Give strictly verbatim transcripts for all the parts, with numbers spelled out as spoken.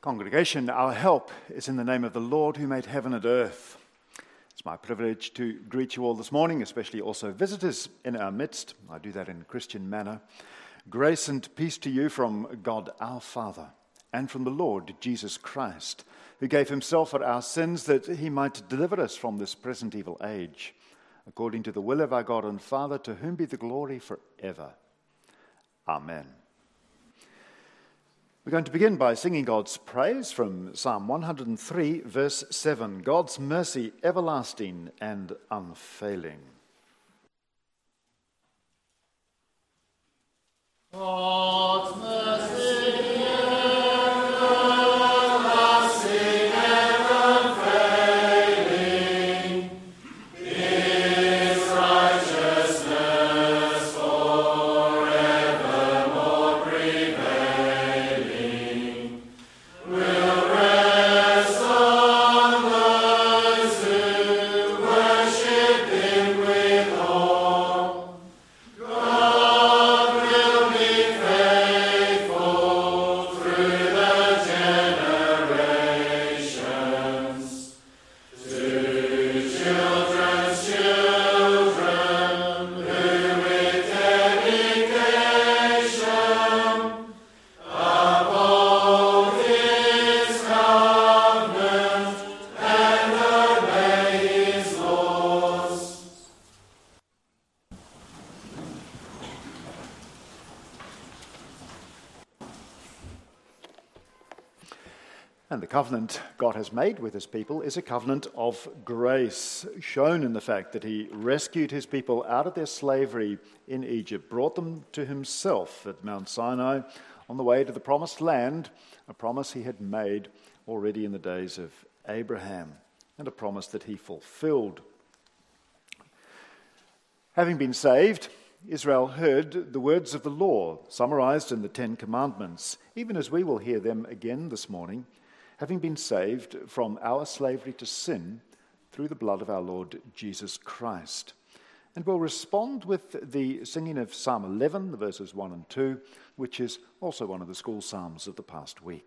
Congregation, our help is in the name of the Lord who made heaven and earth. It's my privilege to greet you all this morning, especially also visitors in our midst. I do that in a Christian manner. Grace and peace to you from God our Father and from the Lord Jesus Christ, who gave himself for our sins that he might deliver us from this present evil age, according to the will of our God and Father, to whom be the glory forever. Amen. We're going to begin by singing God's praise from Psalm one hundred three, verse seven. God's mercy everlasting and unfailing. God's mercy. And the covenant God has made with his people is a covenant of grace, shown in the fact that he rescued his people out of their slavery in Egypt, brought them to himself at Mount Sinai on the way to the promised land, a promise he had made already in the days of Abraham, and a promise that he fulfilled. Having been saved, Israel heard the words of the law, summarized in the Ten Commandments, even as we will hear them again this morning, having been saved from our slavery to sin through the blood of our Lord Jesus Christ. And we'll respond with the singing of Psalm eleven, the verses one and two, which is also one of the school psalms of the past week.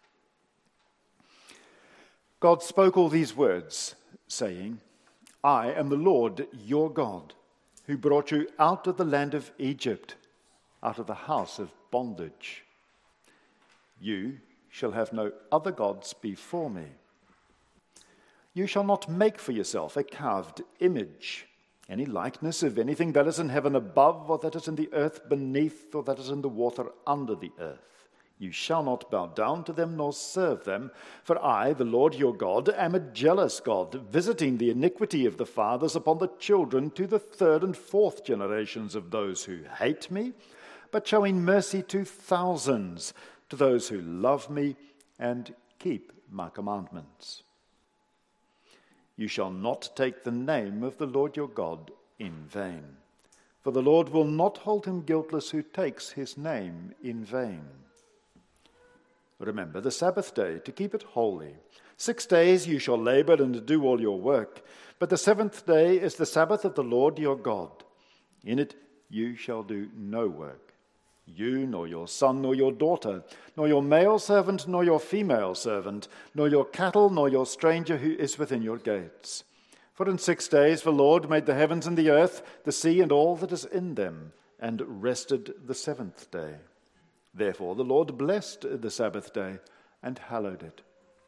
God spoke all these words, saying, I am the Lord your God, who brought you out of the land of Egypt, out of the house of bondage. You shall have no other gods before me. You shall not make for yourself a carved image, any likeness of anything that is in heaven above, or that is in the earth beneath, or that is in the water under the earth. You shall not bow down to them nor serve them, for I, the Lord your God, am a jealous God, visiting the iniquity of the fathers upon the children to the third and fourth generations of those who hate me, but showing mercy to thousands, to those who love me and keep my commandments. You shall not take the name of the Lord your God in vain, for the Lord will not hold him guiltless who takes his name in vain. Remember the Sabbath day to keep it holy. Six days you shall labor and do all your work, but the seventh day is the Sabbath of the Lord your God. In it you shall do no work. You, nor your son, nor your daughter, nor your male servant, nor your female servant, nor your cattle, nor your stranger who is within your gates. For in six days the Lord made the heavens and the earth, the sea and all that is in them, and rested the seventh day. Therefore the Lord blessed the Sabbath day and hallowed it.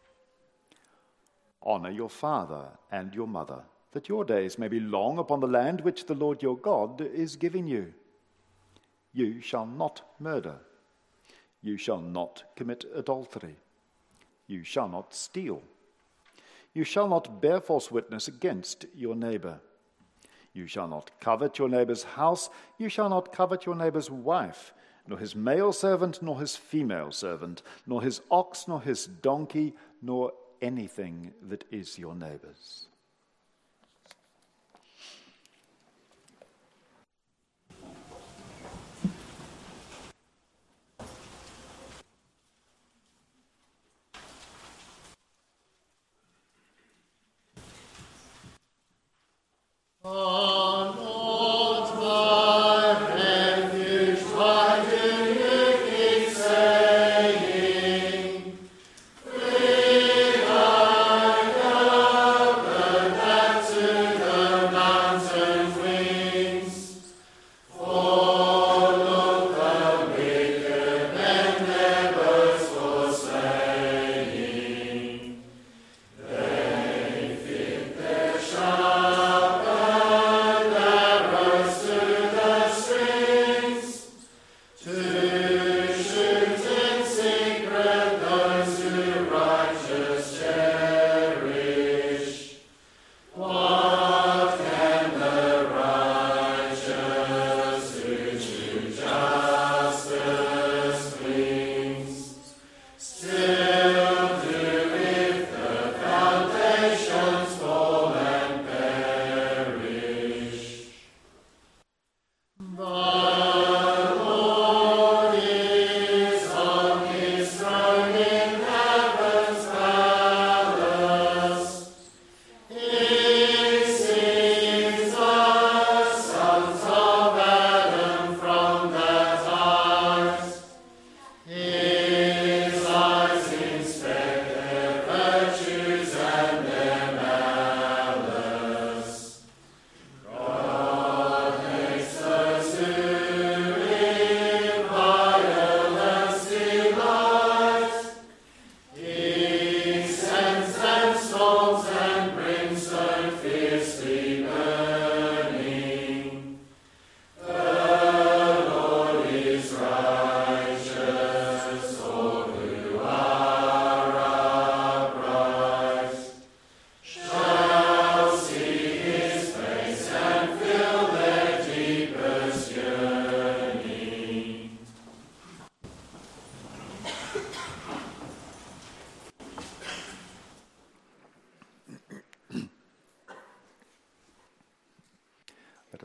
Honor your father and your mother, that your days may be long upon the land which the Lord your God is giving you. You shall not murder. You shall not commit adultery. You shall not steal. You shall not bear false witness against your neighbor. You shall not covet your neighbor's house. You shall not covet your neighbor's wife, nor his male servant, nor his female servant, nor his ox, nor his donkey, nor anything that is your neighbor's. Oh, Lord, my refuge, why do you keep saying,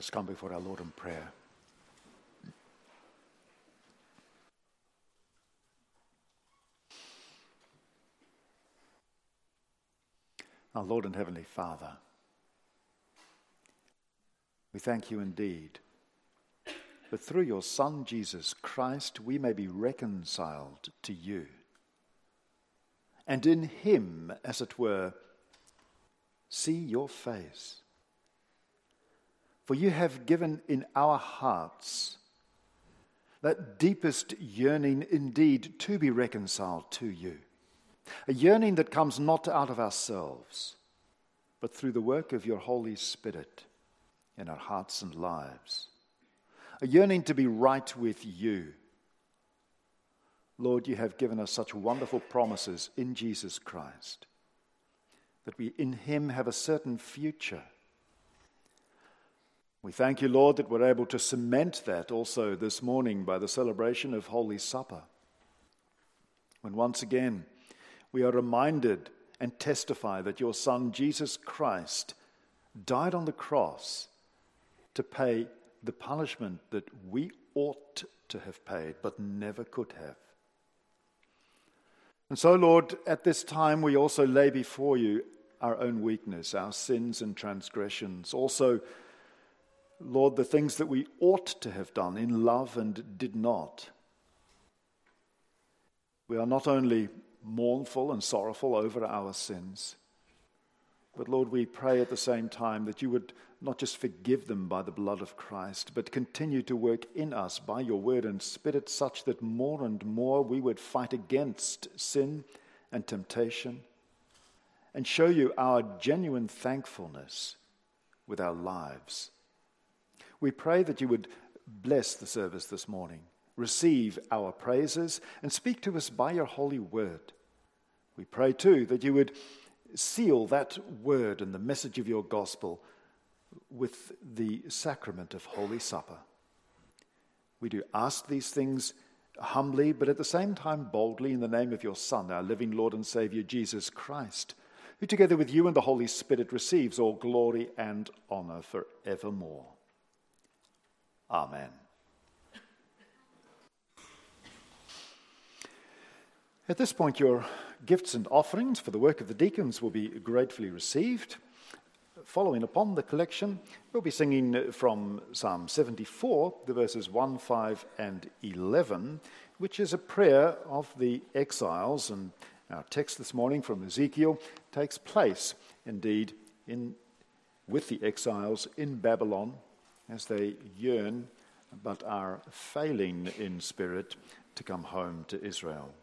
us come before our Lord in prayer. Our Lord and Heavenly Father, we thank you indeed that through your Son, Jesus Christ, we may be reconciled to you. And in him, as it were, see your face. For you have given in our hearts that deepest yearning indeed to be reconciled to you. A yearning that comes not out of ourselves, but through the work of your Holy Spirit in our hearts and lives. A yearning to be right with you. Lord, you have given us such wonderful promises in Jesus Christ, that we in him have a certain future. We thank you, Lord, that we're able to cement that also this morning by the celebration of Holy Supper, when once again we are reminded and testify that your Son, Jesus Christ, died on the cross to pay the punishment that we ought to have paid, but never could have. And so, Lord, at this time we also lay before you our own weakness, our sins and transgressions. Also, Lord, the things that we ought to have done in love and did not. We are not only mournful and sorrowful over our sins, but Lord, we pray at the same time that you would not just forgive them by the blood of Christ, but continue to work in us by your word and spirit, such that more and more we would fight against sin and temptation and show you our genuine thankfulness with our lives. We pray that you would bless the service this morning, receive our praises, and speak to us by your holy word. We pray too that you would seal that word and the message of your gospel with the sacrament of Holy Supper. We do ask these things humbly, but at the same time boldly, in the name of your Son, our living Lord and Savior, Jesus Christ, who together with you and the Holy Spirit receives all glory and honor forevermore. Amen. At this point, your gifts and offerings for the work of the deacons will be gratefully received. Following upon the collection, we'll be singing from Psalm seventy-four, the verses one, five, and eleven, which is a prayer of the exiles. And our text this morning from Ezekiel takes place, indeed, in with the exiles in Babylon as they yearn but are failing in spirit to come home to Israel.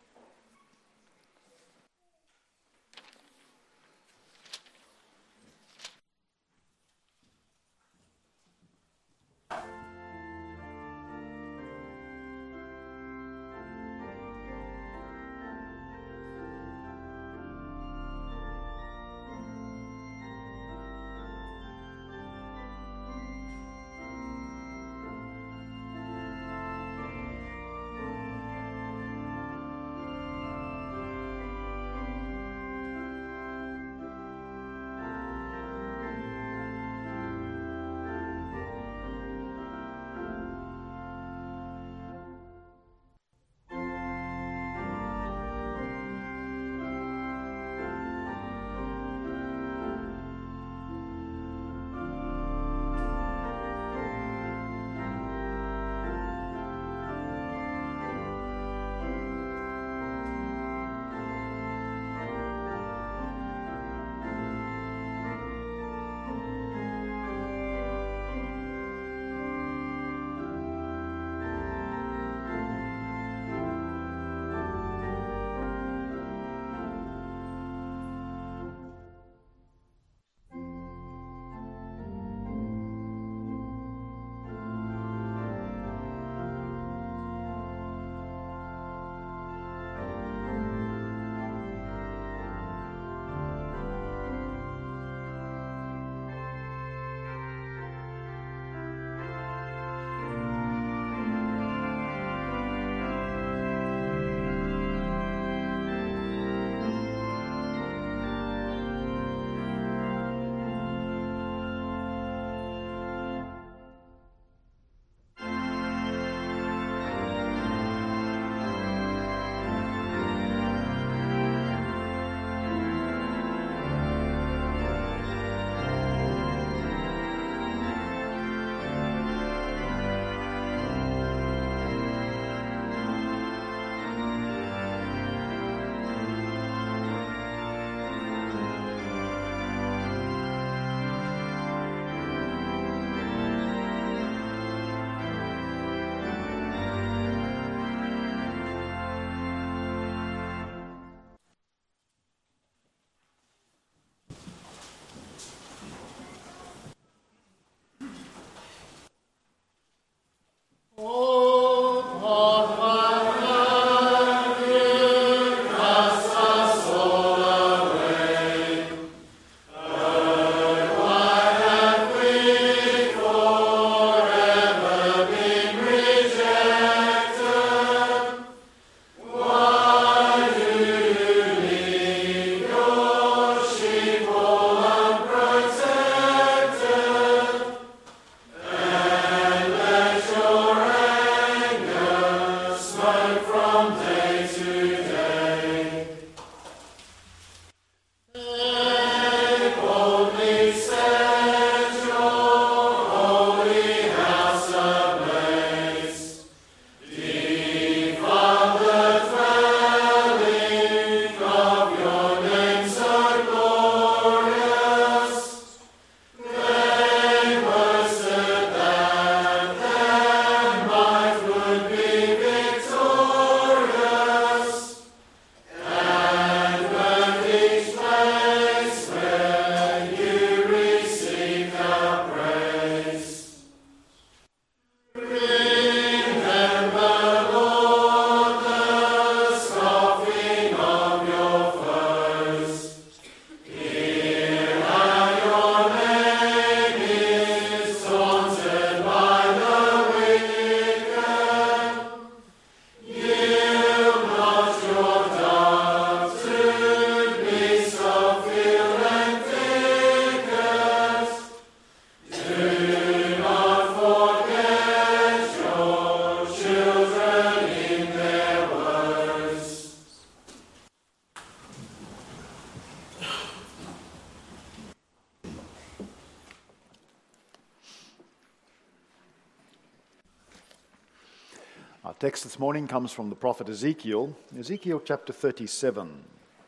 Text this morning comes from the prophet Ezekiel, Ezekiel chapter thirty-seven.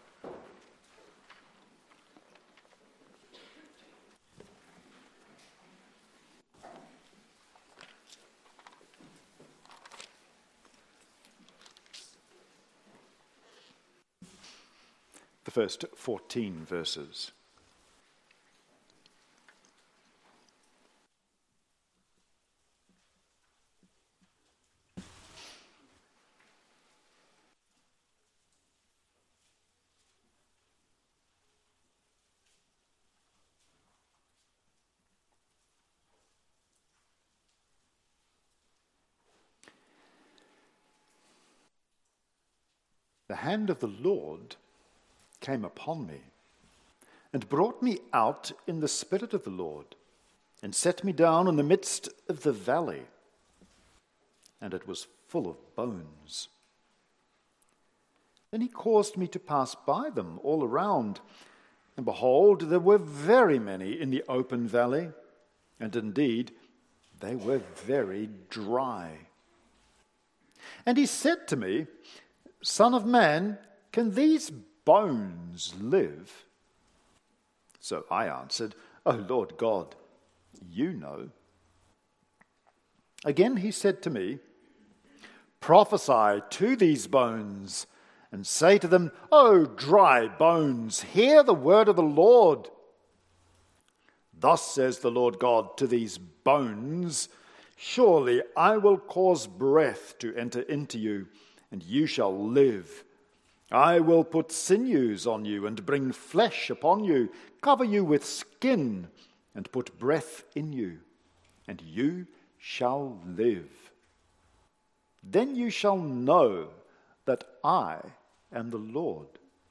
The first fourteen verses. The hand of the Lord came upon me and brought me out in the spirit of the Lord and set me down in the midst of the valley, and it was full of bones. Then he caused me to pass by them all around, and behold, there were very many in the open valley, and indeed they were very dry. And he said to me, Son of man, can these bones live? So I answered, O Lord God, you know. Again he said to me, Prophesy to these bones, and say to them, O dry bones, hear the word of the Lord. Thus says the Lord God to these bones, Surely I will cause breath to enter into you, and you shall live. I will put sinews on you and bring flesh upon you, cover you with skin and put breath in you, and you shall live. Then you shall know that I am the Lord.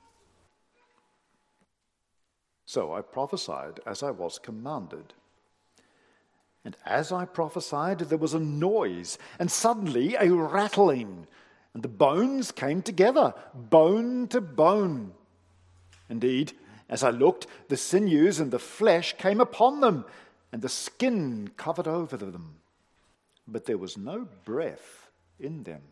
So I prophesied as I was commanded. And as I prophesied, there was a noise, and suddenly a rattling, and the bones came together, bone to bone. Indeed, as I looked, the sinews and the flesh came upon them, and the skin covered over them. But there was no breath in them.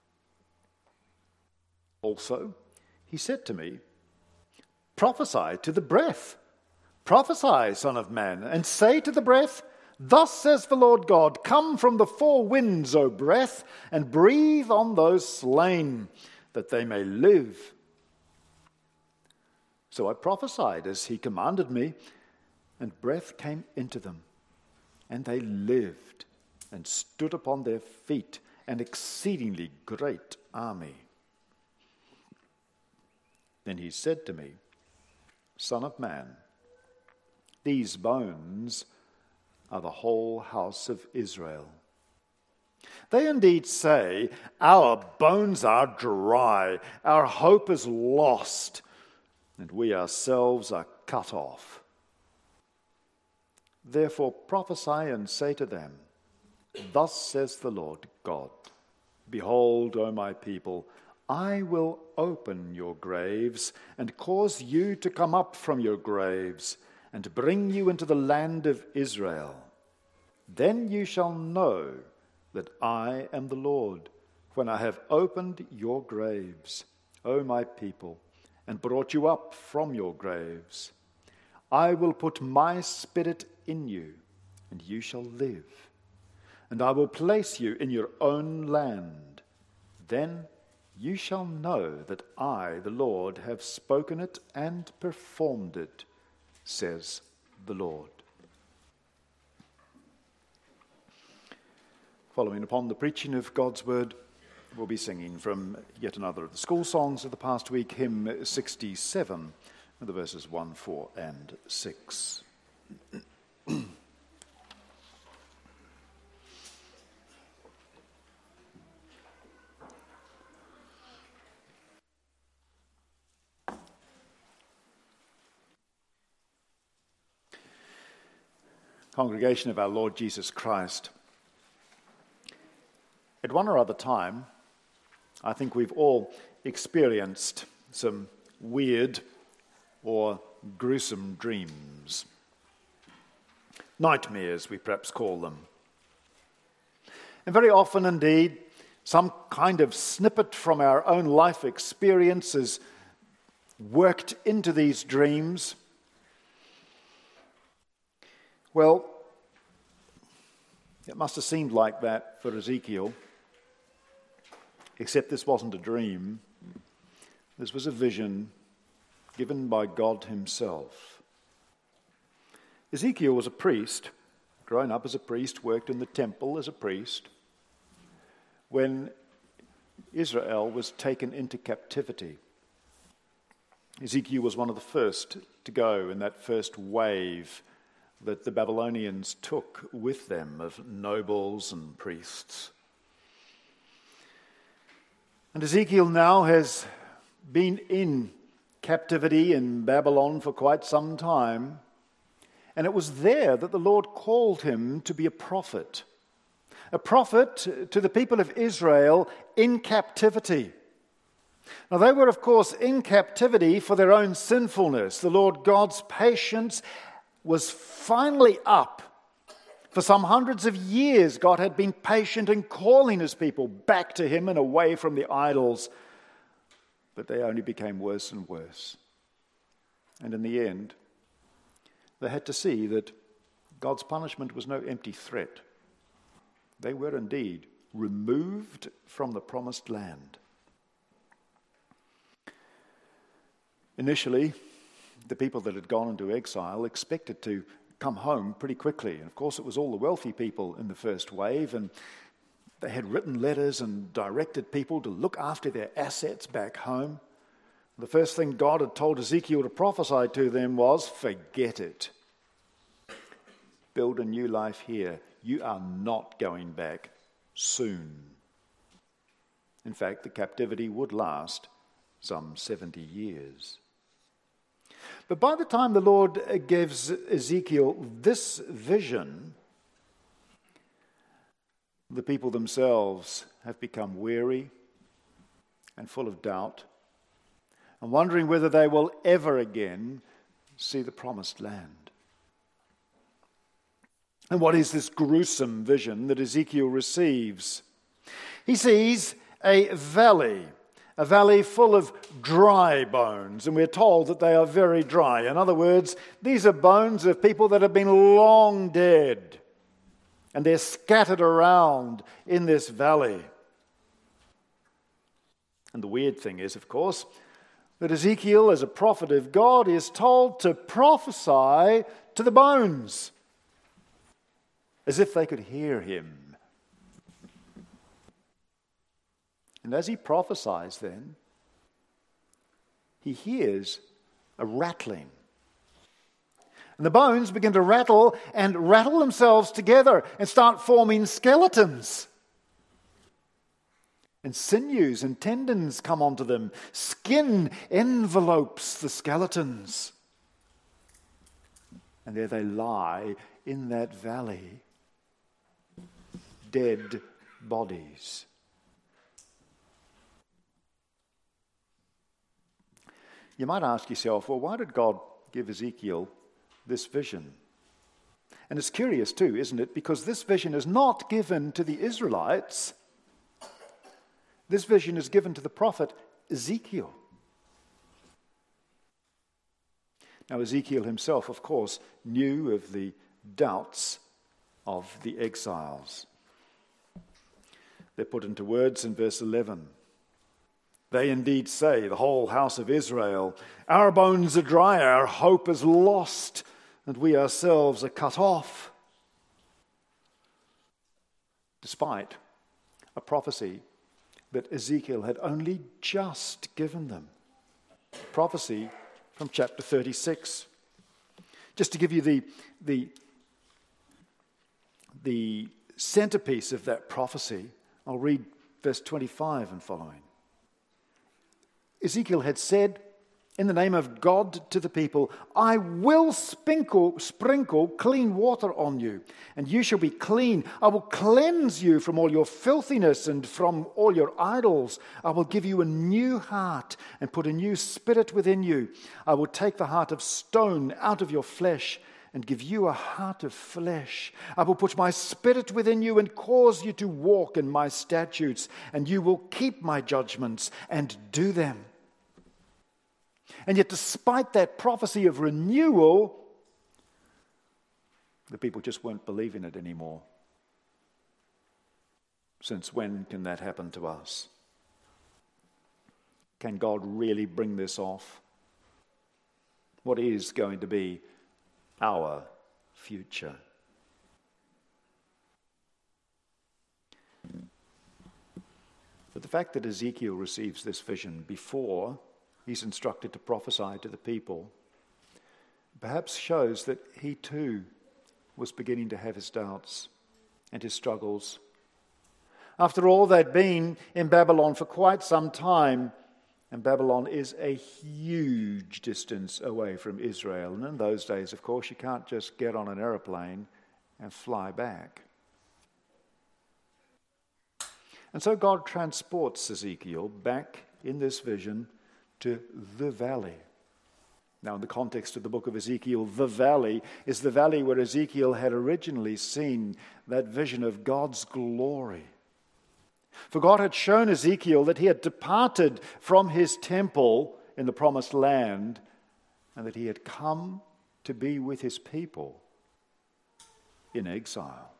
Also, he said to me, Prophesy to the breath. Prophesy, Son of man, and say to the breath, Thus says the Lord God, Come from the four winds, O breath, and breathe on those slain, that they may live. So I prophesied as he commanded me, and breath came into them, and they lived, and stood upon their feet, an exceedingly great army. Then he said to me, Son of man, these bones are the whole house of Israel. They indeed say, Our bones are dry, our hope is lost, and we ourselves are cut off. Therefore prophesy and say to them, Thus says the Lord God, Behold, O my people, I will open your graves and cause you to come up from your graves and bring you into the land of Israel. Then you shall know that I am the Lord, when I have opened your graves, O my people, and brought you up from your graves. I will put my spirit in you, and you shall live. And I will place you in your own land. Then you shall know that I, the Lord, have spoken it and performed it, says the Lord. Following upon the preaching of God's word, we'll be singing from yet another of the school songs of the past week, hymn sixty-seven, the verses one, four, and six. Congregation of our Lord Jesus Christ, at one or other time, I think we've all experienced some weird or gruesome dreams. Nightmares, we perhaps call them. And very often indeed, some kind of snippet from our own life experiences worked into these dreams? Well, it must have seemed like that for Ezekiel, except this wasn't a dream. This was a vision given by God himself. Ezekiel was a priest, grown up as a priest, worked in the temple as a priest, when Israel was taken into captivity. Ezekiel was one of the first to go in that first wave that the Babylonians took with them of nobles and priests. And Ezekiel now has been in captivity in Babylon for quite some time, and it was there that the Lord called him to be a prophet. A prophet to the people of Israel in captivity. Now they were, of course, in captivity for their own sinfulness. The Lord God's patience was finally up. For some hundreds of years, God had been patient in calling his people back to him and away from the idols. But they only became worse and worse. And in the end, they had to see that God's punishment was no empty threat. They were indeed removed from the promised land. Initially, the people that had gone into exile expected to come home pretty quickly. And of course, it was all the wealthy people in the first wave, and they had written letters and directed people to look after their assets back home. The first thing God had told Ezekiel to prophesy to them was, forget it. Build a new life here. You are not going back soon. In fact, the captivity would last some seventy years. But by the time the Lord gives Ezekiel this vision, the people themselves have become weary and full of doubt and wondering whether they will ever again see the promised land. And what is this gruesome vision that Ezekiel receives? He sees a valley, a valley full of dry bones, and we're told that they are very dry. In other words, these are bones of people that have been long dead, and they're scattered around in this valley. And the weird thing is, of course, that Ezekiel, as a prophet of God, is told to prophesy to the bones, as if they could hear him. And as he prophesies then, he hears a rattling. And the bones begin to rattle and rattle themselves together and start forming skeletons. And sinews and tendons come onto them. Skin envelopes the skeletons. And there they lie in that valley. Dead bodies. You might ask yourself, well, why did God give Ezekiel this vision? And it's curious too, isn't it? Because this vision is not given to the Israelites. This vision is given to the prophet Ezekiel. Now, Ezekiel himself, of course, knew of the doubts of the exiles. They're put into words in verse eleven. They indeed say, the whole house of Israel, our bones are dry, our hope is lost, and we ourselves are cut off. Despite a prophecy that Ezekiel had only just given them. Prophecy from chapter thirty-six. Just to give you the, the, the centerpiece of that prophecy, I'll read verse twenty-five and following. Ezekiel had said, in the name of God to the people, I will sprinkle, sprinkle clean water on you, and you shall be clean. I will cleanse you from all your filthiness and from all your idols. I will give you a new heart and put a new spirit within you. I will take the heart of stone out of your flesh and give you a heart of flesh. I will put my spirit within you and cause you to walk in my statutes, and you will keep my judgments and do them. And yet, despite that prophecy of renewal, the people just won't believe in it anymore. Since when can that happen to us? Can God really bring this off? What is going to be our future? But the fact that Ezekiel receives this vision before he's instructed to prophesy to the people perhaps shows that he too was beginning to have his doubts and his struggles. After all, they'd been in Babylon for quite some time, and Babylon is a huge distance away from Israel. And in those days, of course, you can't just get on an aeroplane and fly back. And so God transports Ezekiel back in this vision to the valley. Now, in the context of the book of Ezekiel, the valley is the valley where Ezekiel had originally seen that vision of God's glory. For God had shown Ezekiel that he had departed from his temple in the promised land and that he had come to be with his people in exile.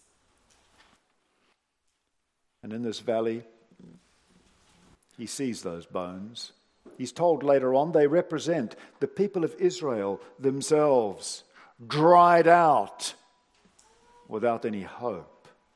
And in this valley, he sees those bones. He's told later on they represent the people of Israel themselves, dried out without any hope.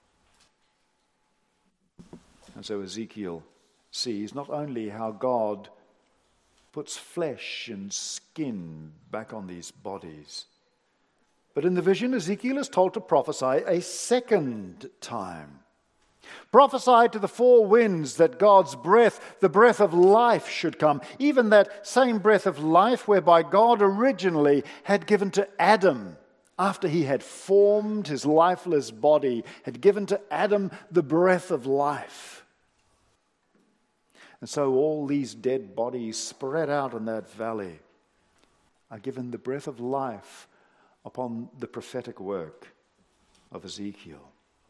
And so Ezekiel sees not only how God puts flesh and skin back on these bodies, but in the vision Ezekiel is told to prophesy a second time. Prophesy to the four winds that God's breath, the breath of life, should come. Even that same breath of life whereby God originally had given to Adam, after he had formed his lifeless body, had given to Adam the breath of life. And so all these dead bodies spread out in that valley are given the breath of life upon the prophetic work of Ezekiel.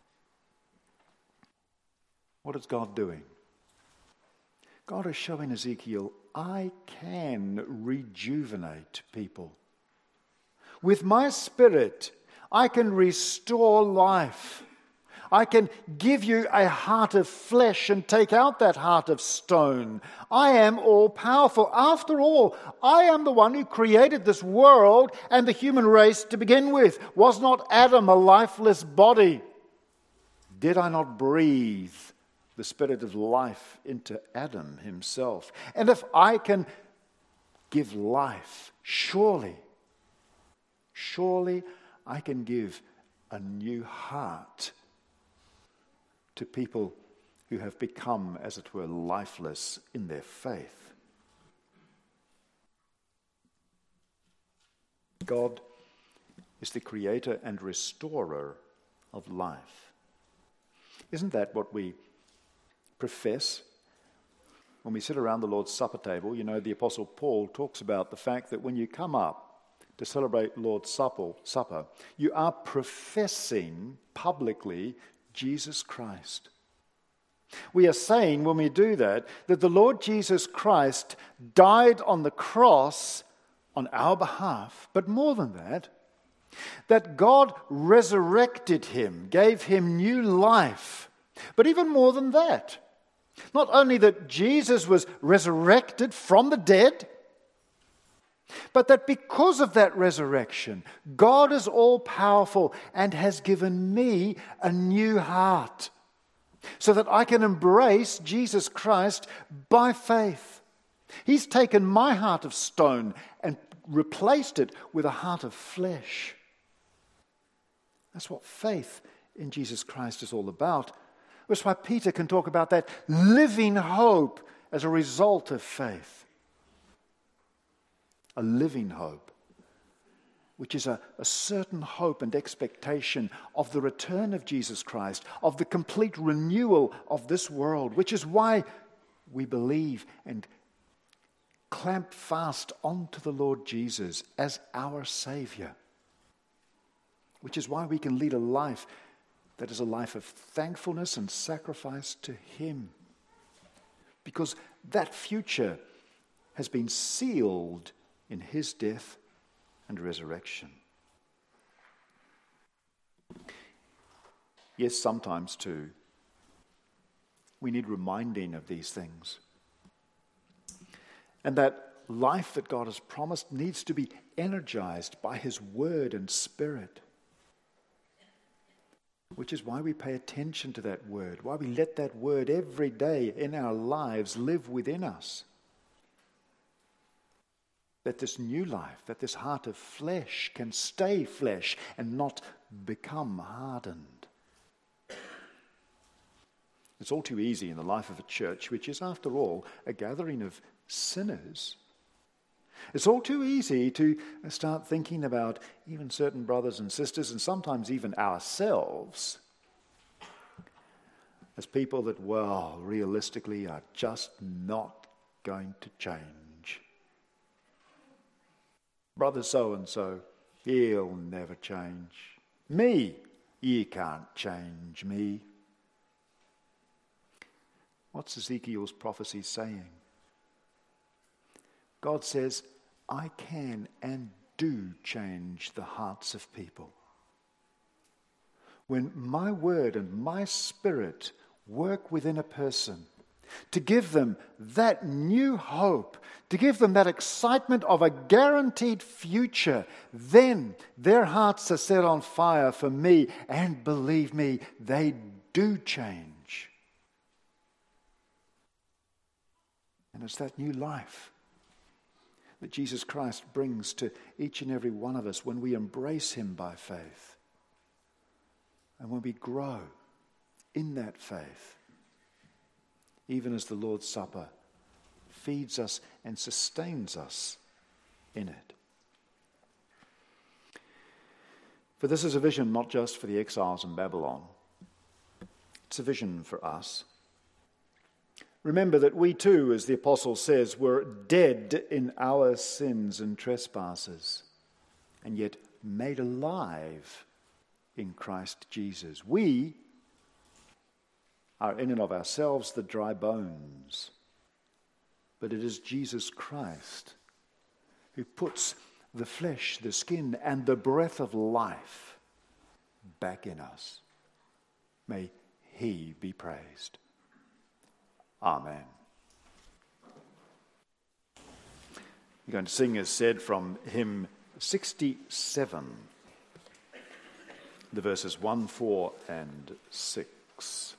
What is God doing? God is showing Ezekiel, I can rejuvenate people. With my spirit, I can restore life. I can give you a heart of flesh and take out that heart of stone. I am all-powerful. After all, I am the one who created this world and the human race to begin with. Was not Adam a lifeless body? Did I not breathe the spirit of life into Adam himself? And if I can give life, surely, surely I can give a new heart to people who have become, as it were, lifeless in their faith. God is the creator and restorer of life. Isn't that what we profess when we sit around the Lord's Supper table? You know, the Apostle Paul talks about the fact that when you come up to celebrate Lord's Supper, supper, you are professing publicly Jesus Christ. We are saying when we do that, that the Lord Jesus Christ died on the cross on our behalf, but more than that, that God resurrected him, gave him new life. But even more than that, not only that Jesus was resurrected from the dead, but that because of that resurrection, God is all-powerful and has given me a new heart so that I can embrace Jesus Christ by faith. He's taken my heart of stone and replaced it with a heart of flesh. That's what faith in Jesus Christ is all about. That's why Peter can talk about that living hope as a result of faith. A living hope, which is a, a certain hope and expectation of the return of Jesus Christ, of the complete renewal of this world, which is why we believe and clamp fast onto the Lord Jesus as our Savior. which is why we can lead a life that is a life of thankfulness and sacrifice to him. Because that future has been sealed in his death and resurrection. Yes, sometimes too, we need reminding of these things. And that life that God has promised needs to be energized by his word and spirit. Which is why we pay attention to that word, why we let that word every day in our lives live within us. That this new life, that this heart of flesh can stay flesh and not become hardened. It's all too easy in the life of a church, which is, after all, a gathering of sinners. It's all too easy to start thinking about even certain brothers and sisters, and sometimes even ourselves, as people that, well, realistically are just not going to change. Brother so-and-so, he'll never change. Me, you can't change me. What's Ezekiel's prophecy saying? God says, I can and do change the hearts of people. When my word and my spirit work within a person to give them that new hope, to give them that excitement of a guaranteed future, then their hearts are set on fire for me, and believe me, they do change. And it's that new life that Jesus Christ brings to each and every one of us when we embrace him by faith. And when we grow in that faith, even as the Lord's Supper feeds us and sustains us in it. For this is a vision not just for the exiles in Babylon. It's a vision for us. Remember that we too, as the apostle says, were dead in our sins and trespasses, and yet made alive in Christ Jesus. We are in and of ourselves the dry bones, but it is Jesus Christ who puts the flesh, the skin, and the breath of life back in us. May he be praised. Amen. We're going to sing, as said, from hymn sixty-seven, the verses one, four, and six.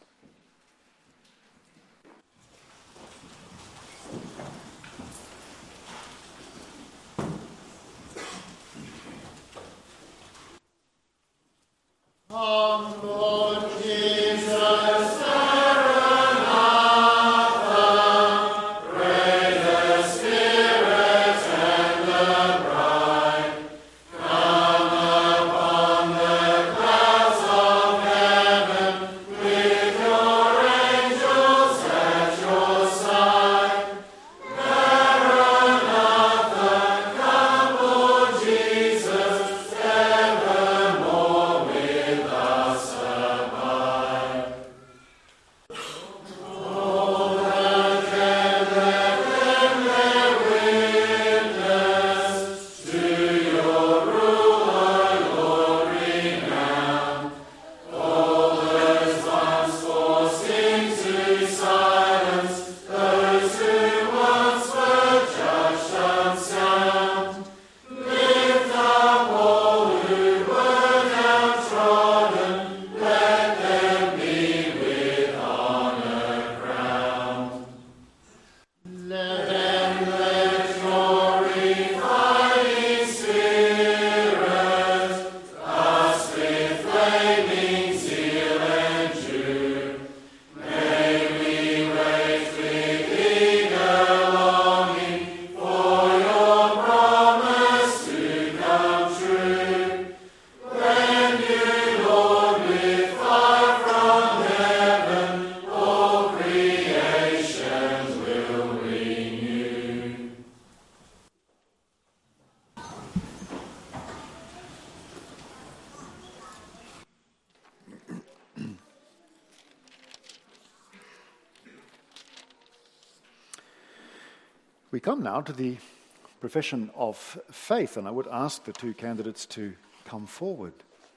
Come, Lord Jesus. With We come now to the profession of faith, and I would ask the two candidates to come forward.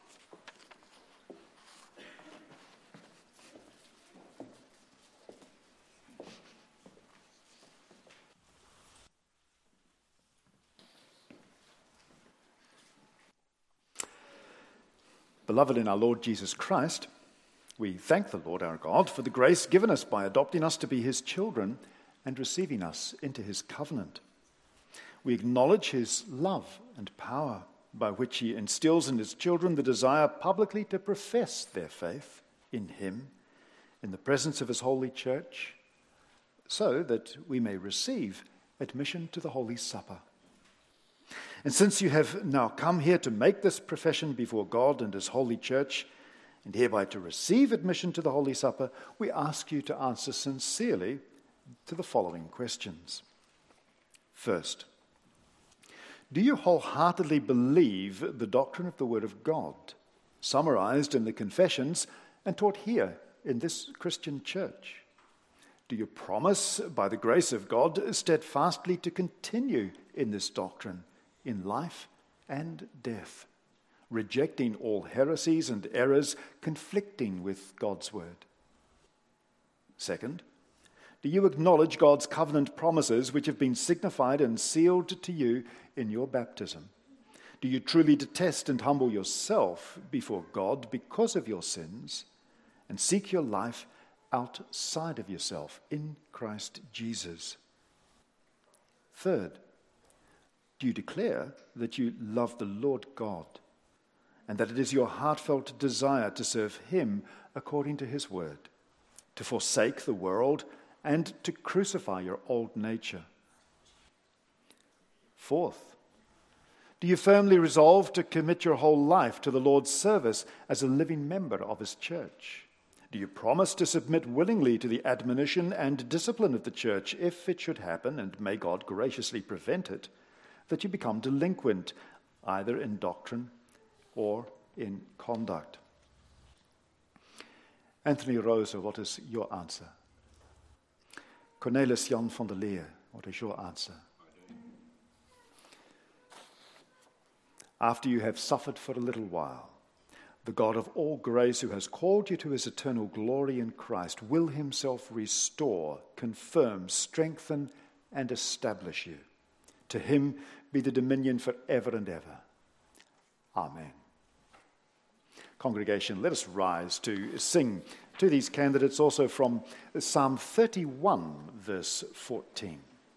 Beloved in our Lord Jesus Christ, we thank the Lord our God for the grace given us by adopting us to be his children and receiving us into his covenant. We acknowledge his love and power by which he instills in his children the desire publicly to profess their faith in him in the presence of his holy church, so that we may receive admission to the Holy Supper. And since you have now come here to make this profession before God and his holy church, and hereby to receive admission to the Holy Supper, we ask you to answer sincerely to the following questions. First, do you wholeheartedly believe the doctrine of the Word of God, summarized in the confessions and taught here in this Christian church? Do you promise, by the grace of God, steadfastly to continue in this doctrine in life and death, rejecting all heresies and errors conflicting with God's word? Second, do you acknowledge God's covenant promises which have been signified and sealed to you in your baptism? Do you truly detest and humble yourself before God because of your sins and seek your life outside of yourself in Christ Jesus? Third, do you declare that you love the Lord God and that it is your heartfelt desire to serve him according to his word, to forsake the world and to crucify your old nature? Fourth, do you firmly resolve to commit your whole life to the Lord's service as a living member of his church? Do you promise to submit willingly to the admonition and discipline of the church if it should happen, and may God graciously prevent it, that you become delinquent either in doctrine or in conduct? Anthony Rosa, what is your answer? Cornelis Jan van der Leer, what is your answer? After you have suffered for a little while, the God of all grace, who has called you to his eternal glory in Christ, will himself restore, confirm, strengthen, and establish you. To him be the dominion forever and ever. Amen. Congregation, let us rise to sing to these candidates also from Psalm thirty-one, verse fourteen.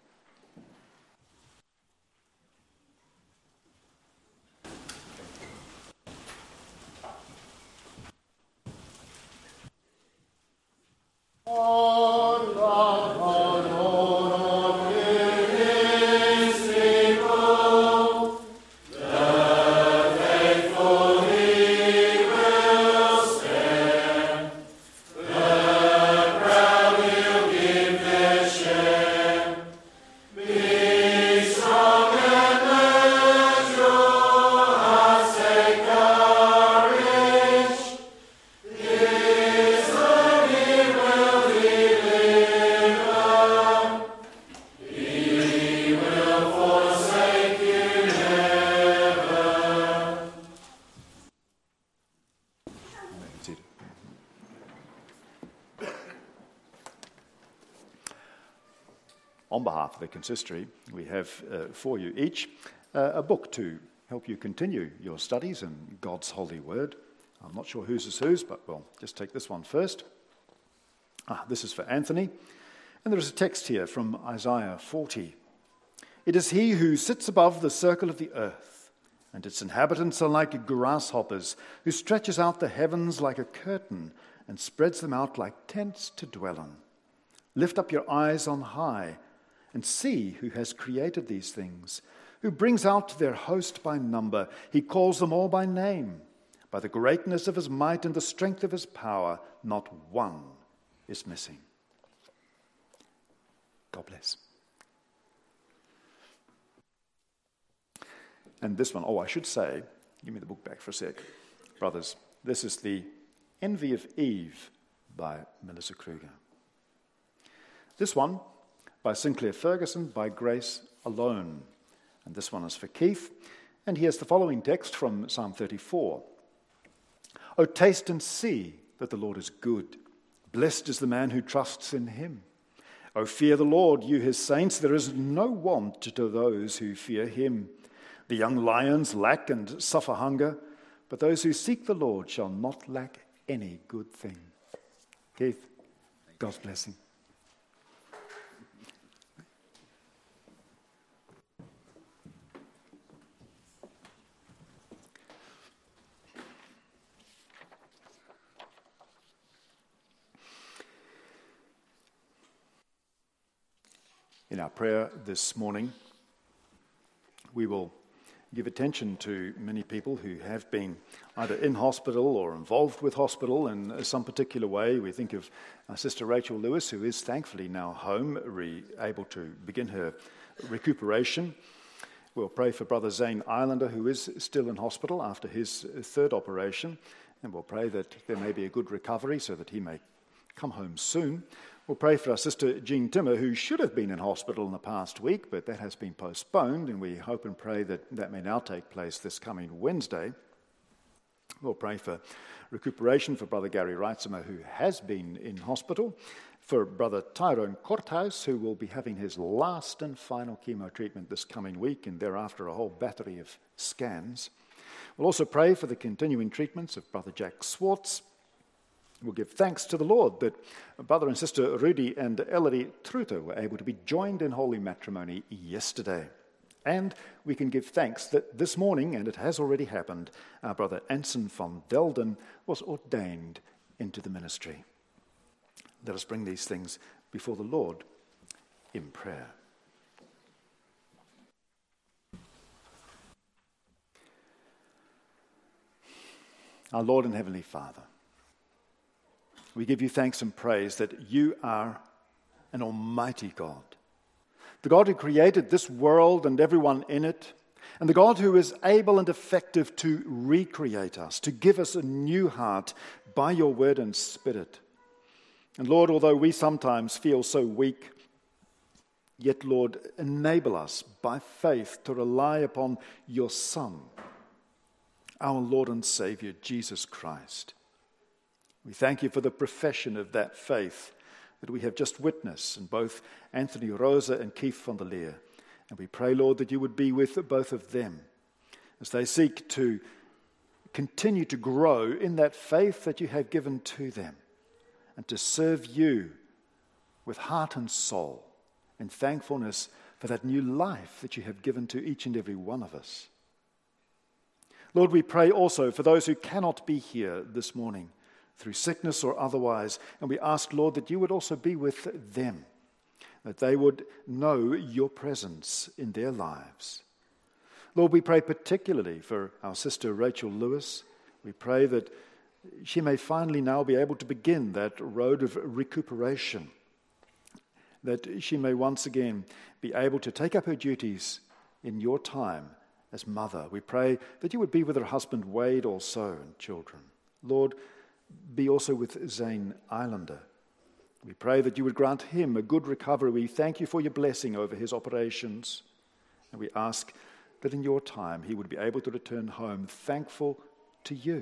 On behalf of the consistory, we have uh, for you each uh, a book to help you continue your studies in God's holy word. I'm not sure whose is whose, but we'll just take this one first. Ah, this is for Anthony. And there is a text here from Isaiah forty. It is he who sits above the circle of the earth, and its inhabitants are like grasshoppers, who stretches out the heavens like a curtain and spreads them out like tents to dwell on. Lift up your eyes on high and see who has created these things, who brings out their host by number. He calls them all by name. By the greatness of his might and the strength of his power, not one is missing. God bless. And this one, oh, I should say, give me the book back for a sec. Brothers, this is The Envy of Eve by Melissa Kruger. This one, by Sinclair Ferguson, by grace alone. And this one is for Keith. And here's the following text from Psalm thirty-four. O taste and see that the Lord is good. Blessed is the man who trusts in him. O fear the Lord, you his saints. There is no want to those who fear him. The young lions lack and suffer hunger, but those who seek the Lord shall not lack any good thing. Keith, God's blessing. In our prayer this morning, we will give attention to many people who have been either in hospital or involved with hospital in some particular way. We think of our sister Rachel Lewis, who is thankfully now home, re- able to begin her recuperation. We'll pray for Brother Zane Islander, who is still in hospital after his third operation, and we'll pray that there may be a good recovery so that he may come home soon. We'll pray for our sister Jean Timmer, who should have been in hospital in the past week, but that has been postponed, and we hope and pray that that may now take place this coming Wednesday. We'll pray for recuperation for Brother Gary Reitzimer, who has been in hospital, for Brother Tyrone Korthuis, who will be having his last and final chemo treatment this coming week, and thereafter a whole battery of scans. We'll also pray for the continuing treatments of Brother Jack Swartz. We'll give thanks to the Lord that Brother and Sister Rudy and Elodie Truter were able to be joined in holy matrimony yesterday. And we can give thanks that this morning, and it has already happened, our Brother Anson van Delden was ordained into the ministry. Let us bring these things before the Lord in prayer. Our Lord and Heavenly Father, we give you thanks and praise that you are an almighty God, the God who created this world and everyone in it, and the God who is able and effective to recreate us, to give us a new heart by your word and spirit. And Lord, although we sometimes feel so weak, yet, Lord, enable us by faith to rely upon your Son, our Lord and Savior, Jesus Christ. We thank you for the profession of that faith that we have just witnessed in both Anthony Rosa and Keith van der Leer. And we pray, Lord, that you would be with both of them as they seek to continue to grow in that faith that you have given to them and to serve you with heart and soul in thankfulness for that new life that you have given to each and every one of us. Lord, we pray also for those who cannot be here this morning, through sickness or otherwise. And we ask, Lord, that you would also be with them, that they would know your presence in their lives. Lord, we pray particularly for our sister Rachel Lewis. We pray that she may finally now be able to begin that road of recuperation, that she may once again be able to take up her duties in your time as mother. We pray that you would be with her husband Wade also and children. Lord, be also with Zane Islander. We pray that you would grant him a good recovery. We thank you for your blessing over his operations. And we ask that in your time he would be able to return home thankful to you.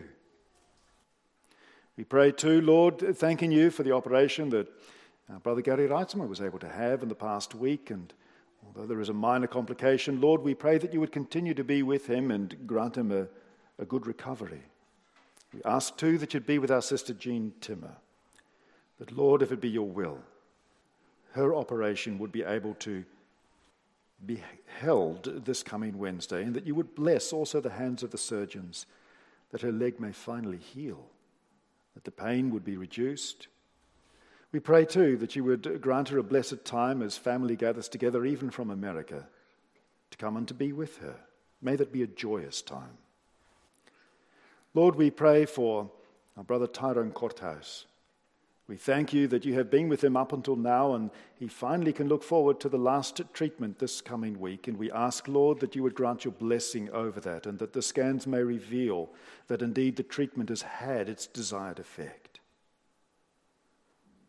We pray too, Lord, thanking you for the operation that our Brother Gary Reitzimer was able to have in the past week. And although there is a minor complication, Lord, we pray that you would continue to be with him and grant him a, a good recovery. We ask, too, that you'd be with our sister Jean Timmer, that, Lord, if it be your will, her operation would be able to be held this coming Wednesday, and that you would bless also the hands of the surgeons, that her leg may finally heal, that the pain would be reduced. We pray, too, that you would grant her a blessed time as family gathers together, even from America, to come and to be with her. May that be a joyous time. Lord, we pray for our brother Tyrone Korthuis. We thank you that you have been with him up until now, and he finally can look forward to the last treatment this coming week. And we ask, Lord, that you would grant your blessing over that, and that the scans may reveal that indeed the treatment has had its desired effect.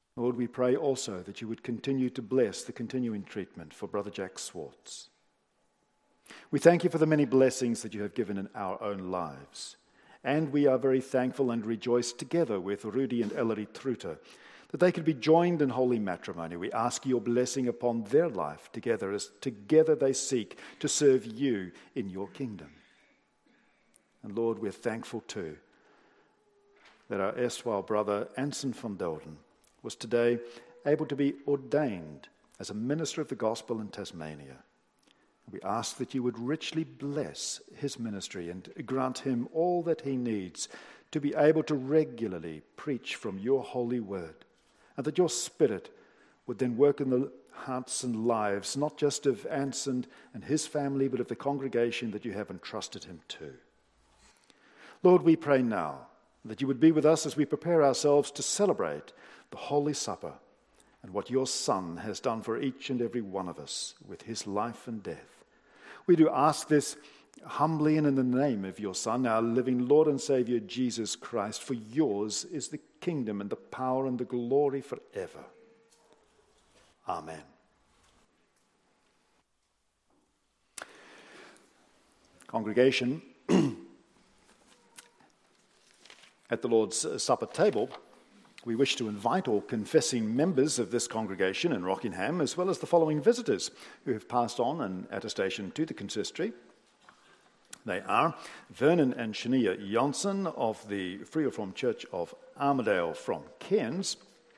Lord, we pray also that you would continue to bless the continuing treatment for Brother Jack Swartz. We thank you for the many blessings that you have given in our own lives. And we are very thankful and rejoice together with Rudy and Ellery Truter that they could be joined in holy matrimony. We ask your blessing upon their life together as together they seek to serve you in your kingdom. And Lord, we're thankful too that our erstwhile brother Anson van Delden was today able to be ordained as a minister of the gospel in Tasmania. We ask that you would richly bless his ministry and grant him all that he needs to be able to regularly preach from your holy word, and that your Spirit would then work in the hearts and lives, not just of Anson and his family, but of the congregation that you have entrusted him to. Lord, we pray now that you would be with us as we prepare ourselves to celebrate the Holy Supper and what your Son has done for each and every one of us with his life and death. We do ask this humbly and in the name of your Son, our living Lord and Savior, Jesus Christ, for yours is the kingdom and the power and the glory forever. Amen. Congregation, at the Lord's Supper table, we wish to invite all confessing members of this congregation in Rockingham, as well as the following visitors who have passed on an attestation to the consistory. They are Vernon and Shania Janssen of the Free Reformed Church of Armadale from Cairns.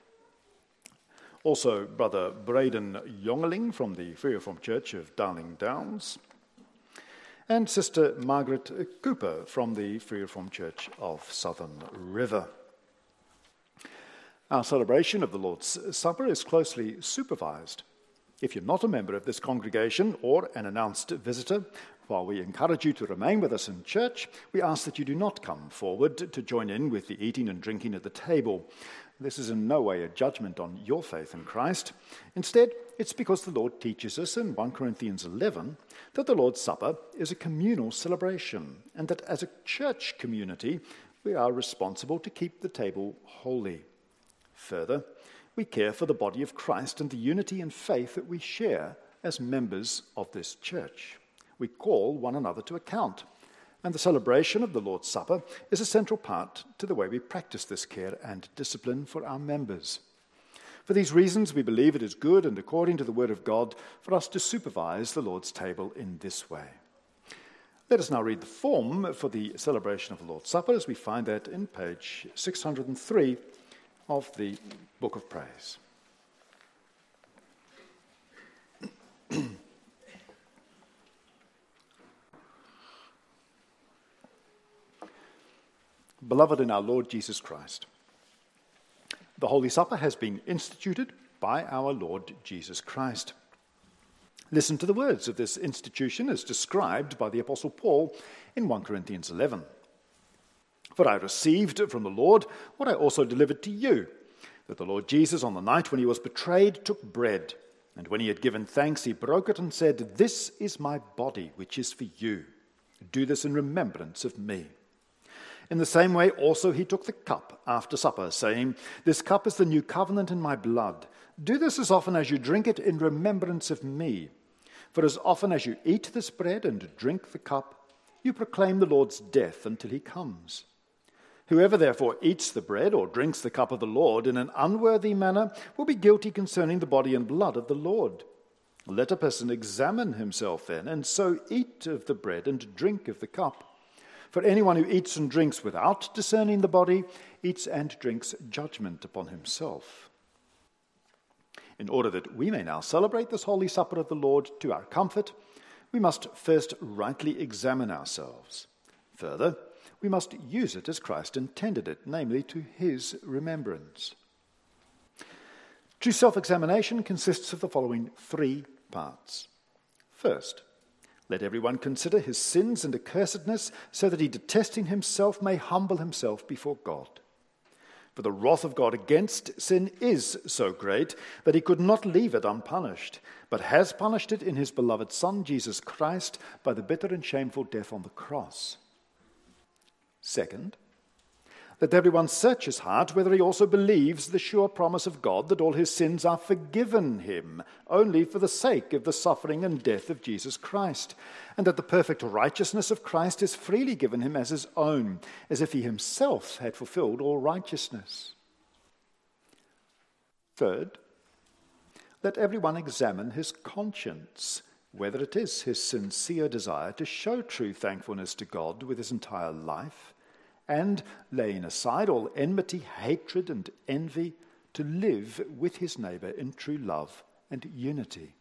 Also, Brother Braden Jongeling from the Free Reformed Church of Darling Downs. And Sister Margaret Cooper from the Free Reformed Church of Southern River. Our celebration of the Lord's Supper is closely supervised. If you're not a member of this congregation or an announced visitor, while we encourage you to remain with us in church, we ask that you do not come forward to join in with the eating and drinking at the table. This is in no way a judgment on your faith in Christ. Instead, it's because the Lord teaches us in First Corinthians eleven that the Lord's Supper is a communal celebration, and that as a church community, we are responsible to keep the table holy. Further, we care for the body of Christ and the unity and faith that we share as members of this church. We call one another to account, and the celebration of the Lord's Supper is a central part to the way we practice this care and discipline for our members. For these reasons, we believe it is good and according to the Word of God for us to supervise the Lord's table in this way. Let us now read the form for the celebration of the Lord's Supper as we find that in page six hundred three of the Book of Praise. Beloved in our Lord Jesus Christ, the Holy Supper has been instituted by our Lord Jesus Christ. Listen to the words of this institution as described by the Apostle Paul in First Corinthians eleven. For I received from the Lord what I also delivered to you, that the Lord Jesus, on the night when he was betrayed, took bread, and when he had given thanks, he broke it and said, "This is my body, which is for you. Do this in remembrance of me." In the same way also he took the cup after supper, saying, "This cup is the new covenant in my blood. Do this as often as you drink it in remembrance of me. For as often as you eat this bread and drink the cup, you proclaim the Lord's death until he comes. Whoever therefore eats the bread or drinks the cup of the Lord in an unworthy manner will be guilty concerning the body and blood of the Lord. Let a person examine himself then, and so eat of the bread and drink of the cup. For anyone who eats and drinks without discerning the body eats and drinks judgment upon himself." In order that we may now celebrate this holy supper of the Lord to our comfort, we must first rightly examine ourselves. Further, we must use it as Christ intended it, namely to his remembrance. True self-examination consists of the following three parts. First, let everyone consider his sins and accursedness, so that he, detesting himself, may humble himself before God. For the wrath of God against sin is so great that he could not leave it unpunished, but has punished it in his beloved Son, Jesus Christ, by the bitter and shameful death on the cross. Second, Let everyone search his heart whether he also believes the sure promise of God that all his sins are forgiven him, only for the sake of the suffering and death of Jesus Christ, and that the perfect righteousness of Christ is freely given him as his own, as if he himself had fulfilled all righteousness. Third, let everyone examine his conscience, whether it is his sincere desire to show true thankfulness to God with his entire life, and laying aside all enmity, hatred, and envy, to live with his neighbor in true love and unity.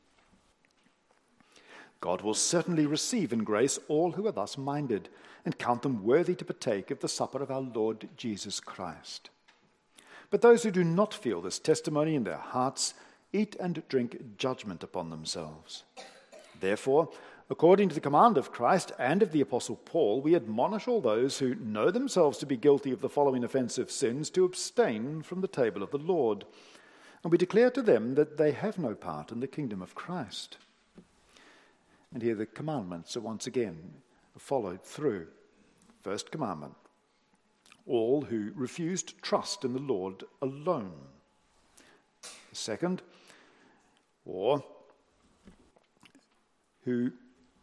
God will certainly receive in grace all who are thus minded, and count them worthy to partake of the supper of our Lord Jesus Christ. But those who do not feel this testimony in their hearts eat and drink judgment upon themselves. Therefore, according to the command of Christ and of the Apostle Paul, we admonish all those who know themselves to be guilty of the following offensive sins to abstain from the table of the Lord. And we declare to them that they have no part in the kingdom of Christ. And here the commandments are once again followed through. First commandment: all who refuse to trust in the Lord alone. The second, or who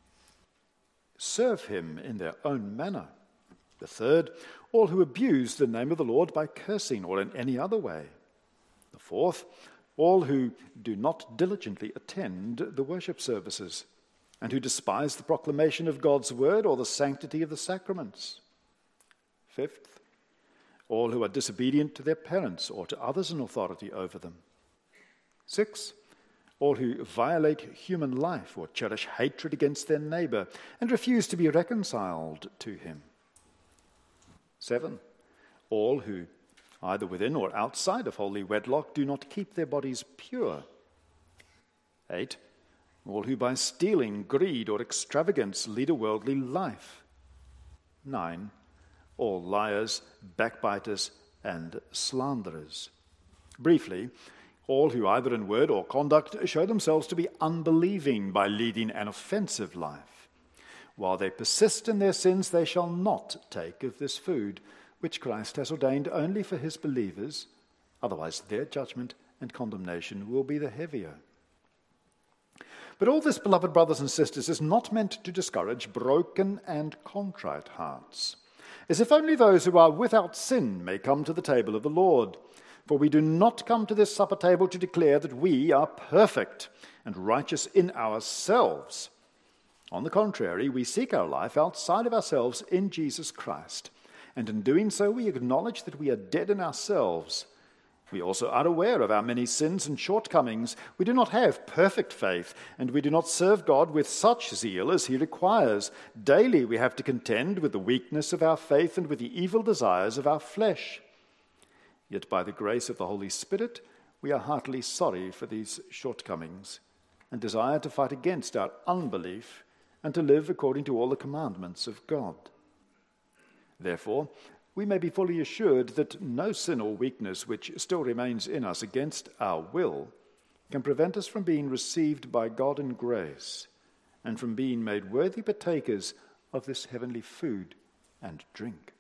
serve him in their own manner. The third, all who abuse the name of the Lord by cursing or in any other way. The fourth, all who do not diligently attend the worship services and who despise the proclamation of God's word or the sanctity of the sacraments. Fifth, all who are disobedient to their parents or to others in authority over them. Six, all who violate human life or cherish hatred against their neighbor and refuse to be reconciled to him. Seven, all who, either within or outside of holy wedlock, do not keep their bodies pure. Eight, all who by stealing, greed, or extravagance lead a worldly life. Nine, all liars, backbiters, and slanderers. Briefly, all who either in word or conduct show themselves to be unbelieving by leading an offensive life. While they persist in their sins, they shall not take of this food, which Christ has ordained only for his believers, otherwise their judgment and condemnation will be the heavier. But all this, beloved brothers and sisters, is not meant to discourage broken and contrite hearts, as if only those who are without sin may come to the table of the Lord. For we do not come to this supper table to declare that we are perfect and righteous in ourselves. On the contrary, we seek our life outside of ourselves in Jesus Christ, and in doing so we acknowledge that we are dead in ourselves. We also are aware of our many sins and shortcomings. We do not have perfect faith, and we do not serve God with such zeal as he requires. Daily we have to contend with the weakness of our faith and with the evil desires of our flesh. Yet by the grace of the Holy Spirit, we are heartily sorry for these shortcomings and desire to fight against our unbelief and to live according to all the commandments of God. Therefore, we may be fully assured that no sin or weakness which still remains in us against our will can prevent us from being received by God in grace and from being made worthy partakers of this heavenly food and drink.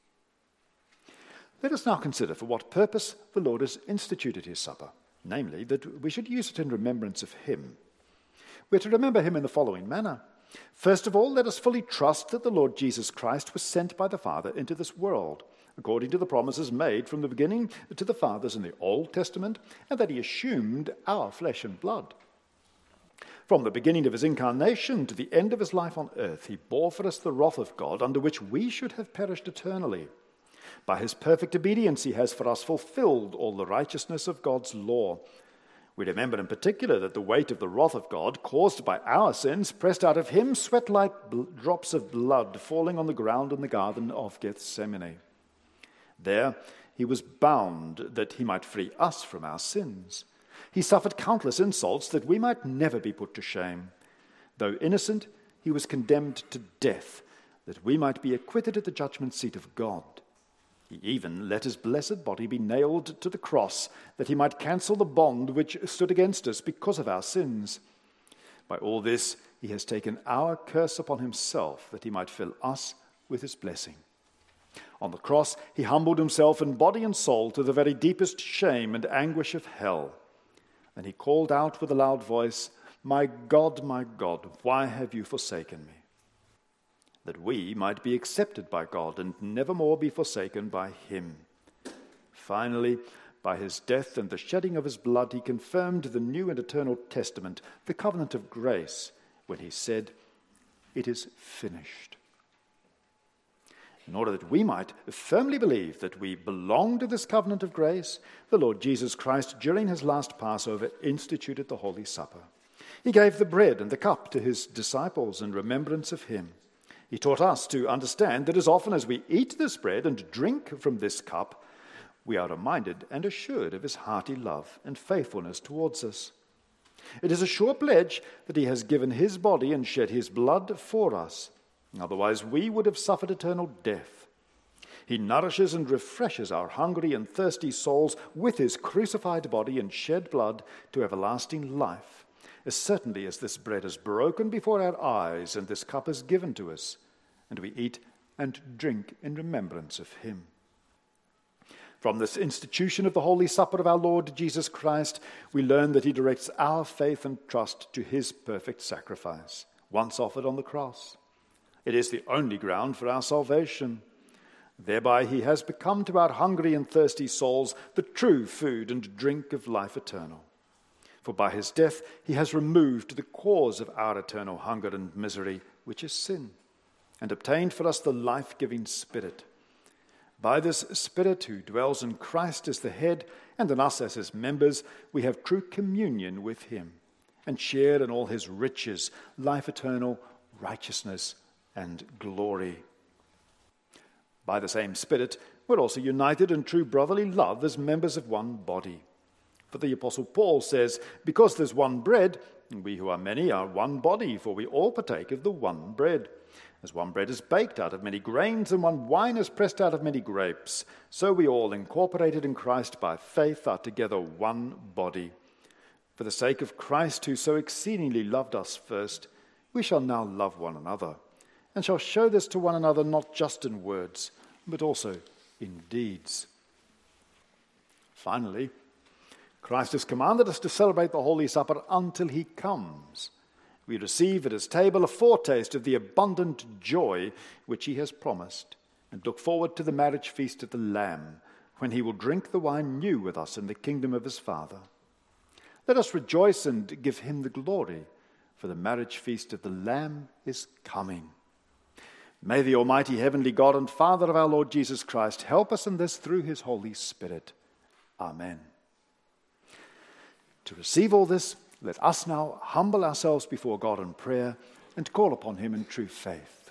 Let us now consider for what purpose the Lord has instituted his supper, namely, that we should use it in remembrance of him. We are to remember him in the following manner. First of all, let us fully trust that the Lord Jesus Christ was sent by the Father into this world, according to the promises made from the beginning to the fathers in the Old Testament, and that he assumed our flesh and blood. From the beginning of his incarnation to the end of his life on earth, he bore for us the wrath of God, under which we should have perished eternally. By his perfect obedience, he has for us fulfilled all the righteousness of God's law. We remember in particular that the weight of the wrath of God, caused by our sins, pressed out of him sweat like bl- drops of blood falling on the ground in the garden of Gethsemane. There he was bound that he might free us from our sins. He suffered countless insults that we might never be put to shame. Though innocent, he was condemned to death, that we might be acquitted at the judgment seat of God. He even let his blessed body be nailed to the cross, that he might cancel the bond which stood against us because of our sins. By all this, he has taken our curse upon himself, that he might fill us with his blessing. On the cross, he humbled himself in body and soul to the very deepest shame and anguish of hell. And he called out with a loud voice, "My God, my God, why have you forsaken me?" That we might be accepted by God and never more be forsaken by him. Finally, by his death and the shedding of his blood, he confirmed the new and eternal testament, the covenant of grace, when he said, "It is finished." In order that we might firmly believe that we belong to this covenant of grace, the Lord Jesus Christ, during his last Passover, instituted the Holy Supper. He gave the bread and the cup to his disciples in remembrance of him. He taught us to understand that as often as we eat this bread and drink from this cup, we are reminded and assured of his hearty love and faithfulness towards us. It is a sure pledge that he has given his body and shed his blood for us. Otherwise, we would have suffered eternal death. He nourishes and refreshes our hungry and thirsty souls with his crucified body and shed blood to everlasting life, as certainly as this bread is broken before our eyes and this cup is given to us, and we eat and drink in remembrance of him. From this institution of the Holy Supper of our Lord Jesus Christ, we learn that he directs our faith and trust to his perfect sacrifice, once offered on the cross. It is the only ground for our salvation. Thereby he has become to our hungry and thirsty souls the true food and drink of life eternal. For by his death he has removed the cause of our eternal hunger and misery, which is sin, and obtained for us the life-giving Spirit. By this Spirit, who dwells in Christ as the head and in us as his members, we have true communion with him and share in all his riches, life eternal, righteousness, and glory. By the same Spirit, we're also united in true brotherly love as members of one body. For the Apostle Paul says, "Because there's one bread, we who are many are one body, for we all partake of the one bread. As one bread is baked out of many grains, and one wine is pressed out of many grapes, so we all, incorporated in Christ by faith, are together one body. For the sake of Christ, who so exceedingly loved us first, we shall now love one another, and shall show this to one another not just in words, but also in deeds." Finally, Christ has commanded us to celebrate the Holy Supper until he comes. We receive at his table a foretaste of the abundant joy which he has promised, and look forward to the marriage feast of the Lamb, when he will drink the wine new with us in the kingdom of his Father. Let us rejoice and give him the glory, for the marriage feast of the Lamb is coming. May the Almighty Heavenly God and Father of our Lord Jesus Christ help us in this through his Holy Spirit. Amen. To receive all this, let us now humble ourselves before God in prayer and call upon him in true faith.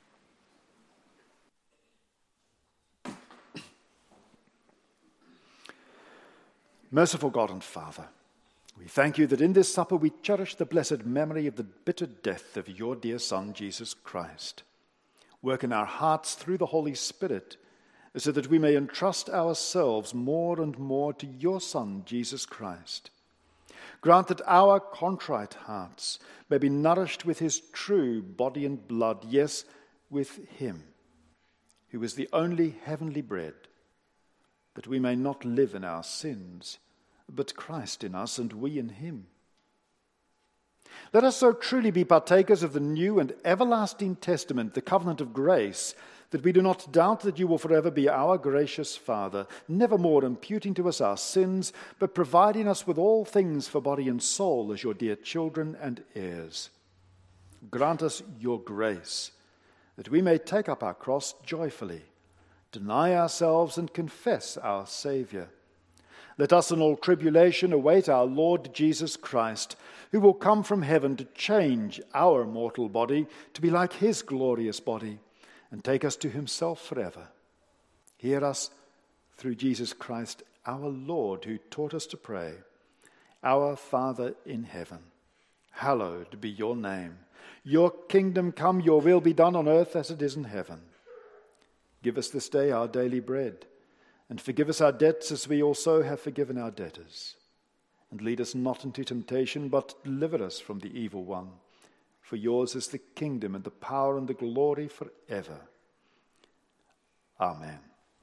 Merciful God and Father, we thank you that in this supper we cherish the blessed memory of the bitter death of your dear Son, Jesus Christ. Work in our hearts through the Holy Spirit, so that we may entrust ourselves more and more to your Son, Jesus Christ. Grant that our contrite hearts may be nourished with his true body and blood, yes, with him, who is the only heavenly bread, that we may not live in our sins, but Christ in us and we in him. Let us so truly be partakers of the new and everlasting testament, the covenant of grace, that we do not doubt that you will forever be our gracious Father, never more imputing to us our sins, but providing us with all things for body and soul as your dear children and heirs. Grant us your grace, that we may take up our cross joyfully, deny ourselves and confess our Saviour. Let us in all tribulation await our Lord Jesus Christ, who will come from heaven to change our mortal body to be like his glorious body, and take us to himself forever. Hear us through Jesus Christ, our Lord, who taught us to pray, Our Father in heaven, hallowed be your name. Your kingdom come, your will be done on earth as it is in heaven. Give us this day our daily bread, and forgive us our debts as we also have forgiven our debtors. And lead us not into temptation, but deliver us from the evil one. For yours is the kingdom and the power and the glory forever. Amen.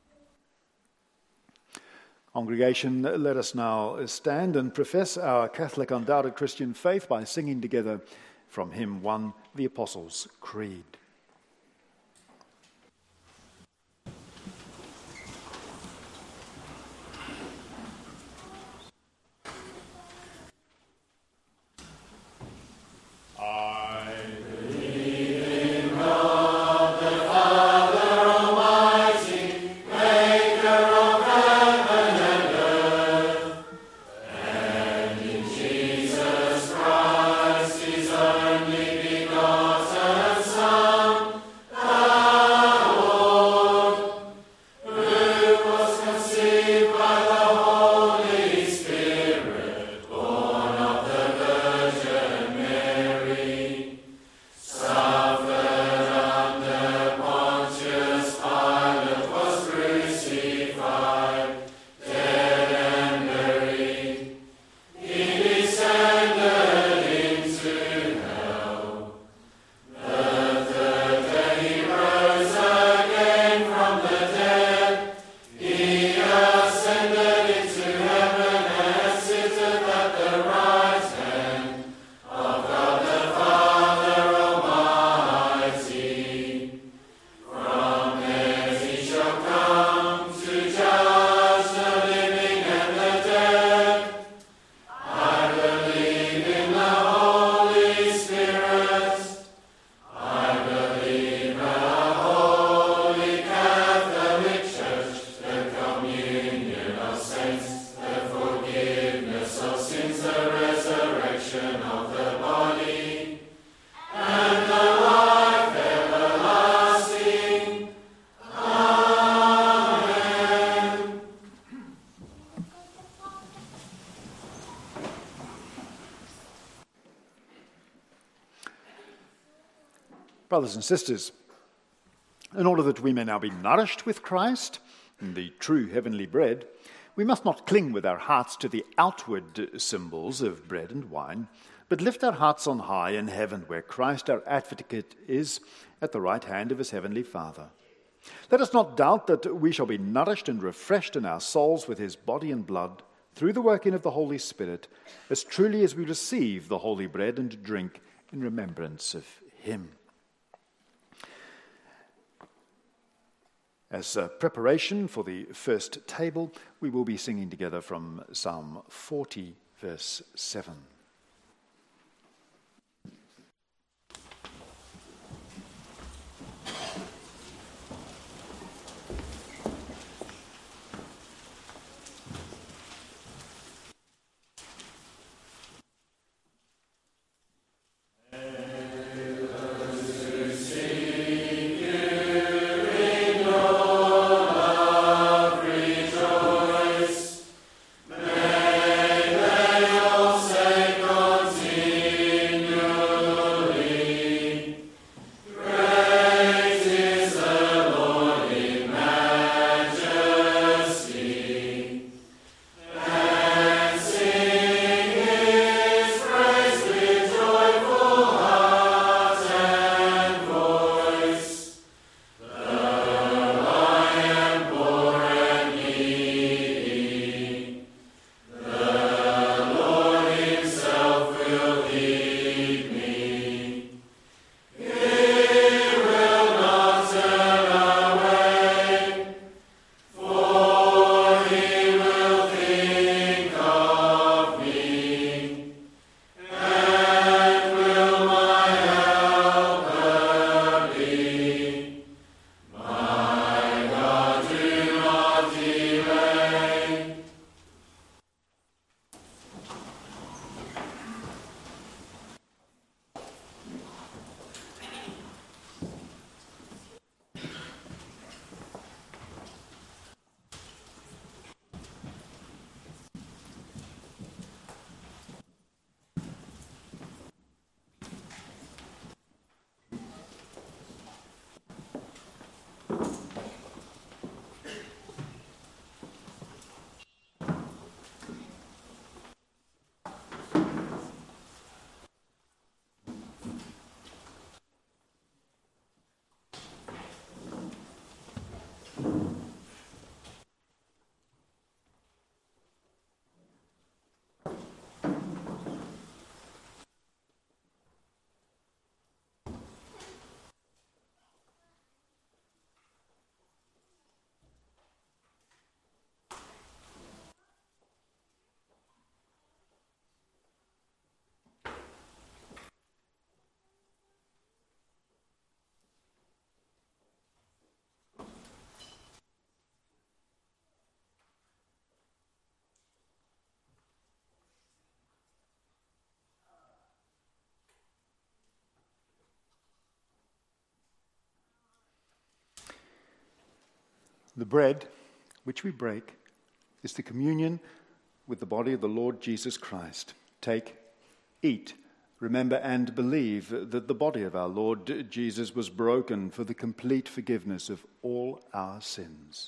Congregation, let us now stand and profess our Catholic undoubted Christian faith by singing together from hymn one, the Apostles' Creed. Brothers and sisters, in order that we may now be nourished with Christ, the true heavenly bread, we must not cling with our hearts to the outward symbols of bread and wine, but lift our hearts on high in heaven, where Christ our advocate is at the right hand of his heavenly Father. Let us not doubt that we shall be nourished and refreshed in our souls with his body and blood through the working of the Holy Spirit, as truly as we receive the holy bread and drink in remembrance of him. As a preparation for the first table, we will be singing together from Psalm forty, verse seven. Say The bread which we break is the communion with the body of the Lord Jesus Christ. Take, eat, remember and believe that the body of our Lord Jesus was broken for the complete forgiveness of all our sins.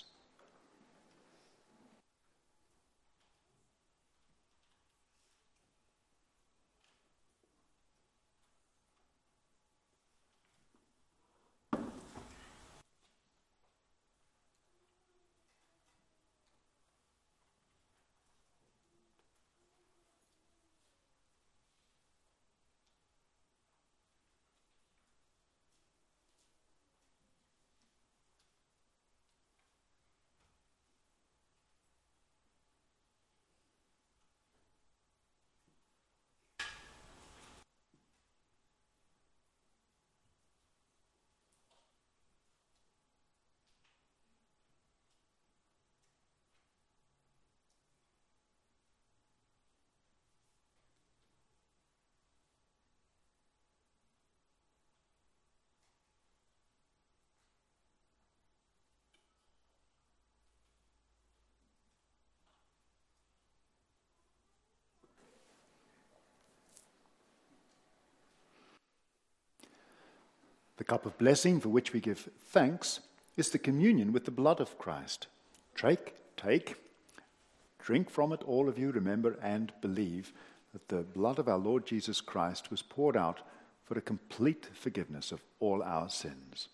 The cup of blessing for which we give thanks is the communion with the blood of Christ. Take, take, drink from it, all of you, remember and believe that the blood of our Lord Jesus Christ was poured out for a complete forgiveness of all our sins.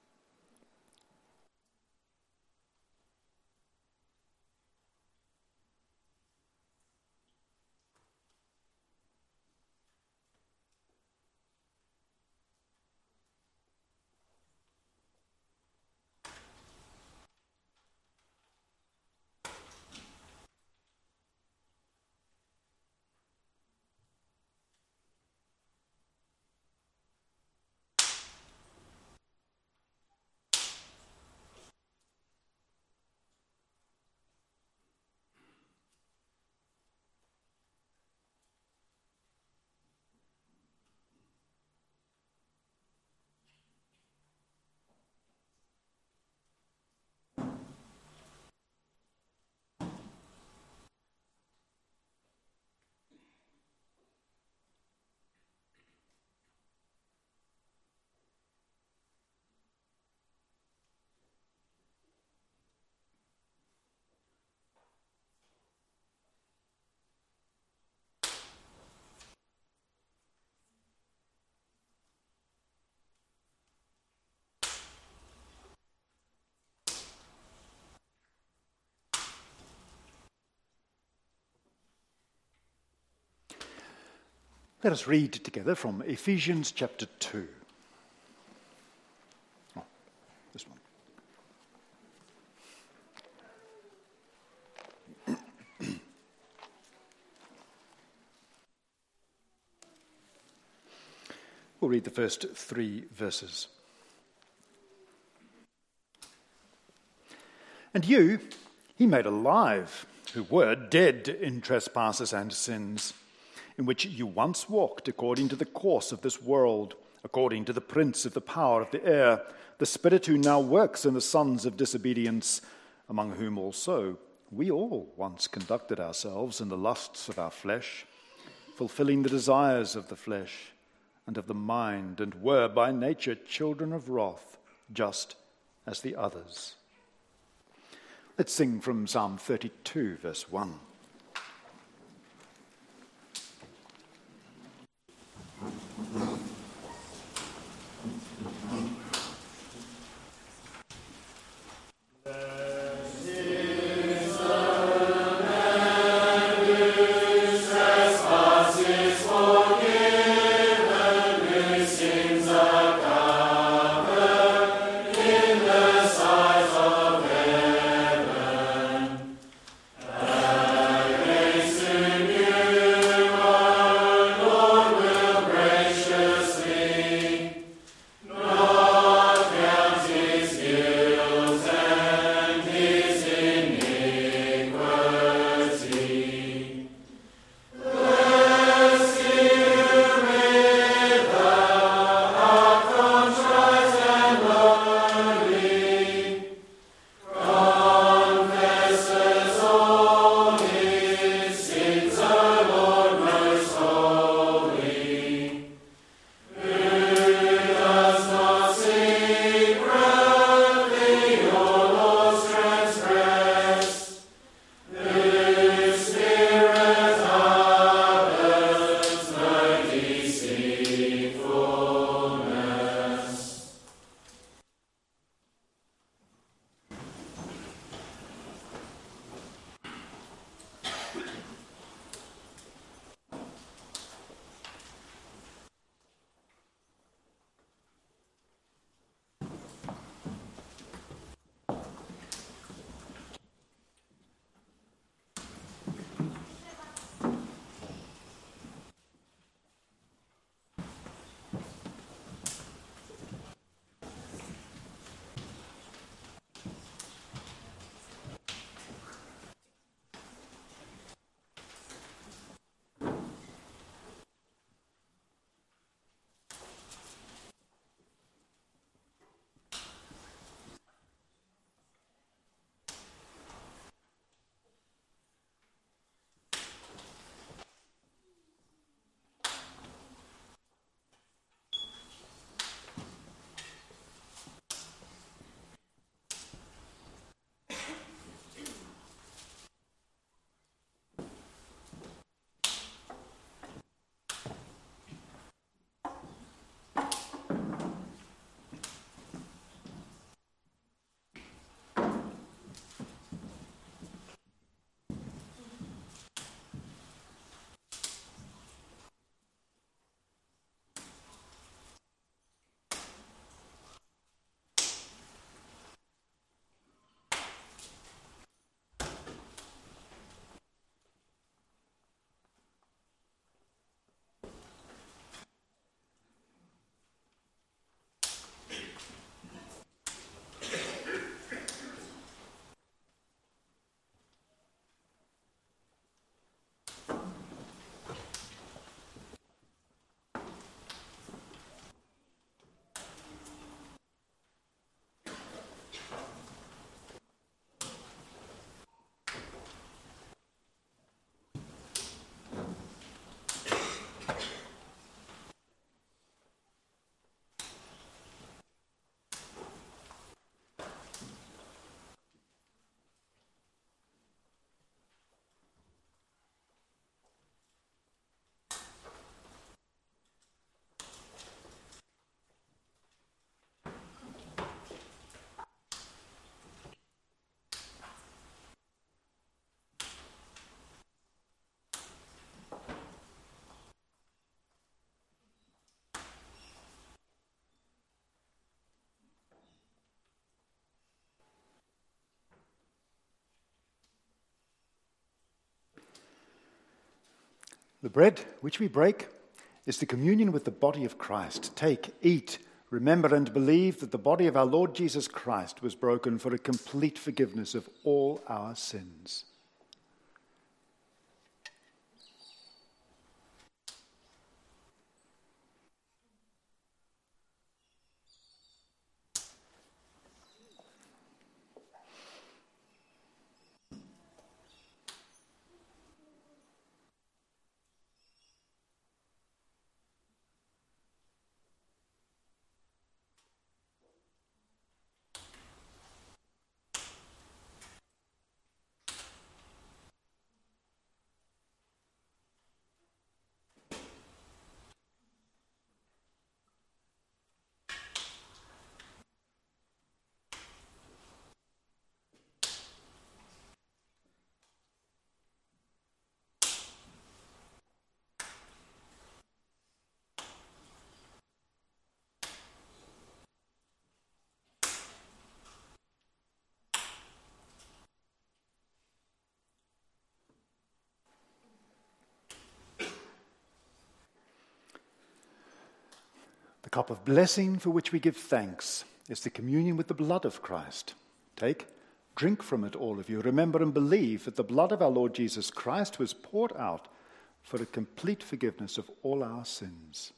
Let us read together from Ephesians chapter two. Oh, this one. We'll read the first three verses. And you he made alive, who were dead in trespasses and sins, in which you once walked according to the course of this world, according to the prince of the power of the air, the spirit who now works in the sons of disobedience, among whom also we all once conducted ourselves in the lusts of our flesh, fulfilling the desires of the flesh and of the mind, and were by nature children of wrath, just as the others. Let's sing from Psalm thirty-two, verse one. Amen. The bread which we break is the communion with the body of Christ. Take, eat, remember and believe that the body of our Lord Jesus Christ was broken for a complete forgiveness of all our sins. The cup of blessing for which we give thanks is the communion with the blood of Christ. Take, drink from it, all of you. Remember and believe that the blood of our Lord Jesus Christ was poured out for a complete forgiveness of all our sins.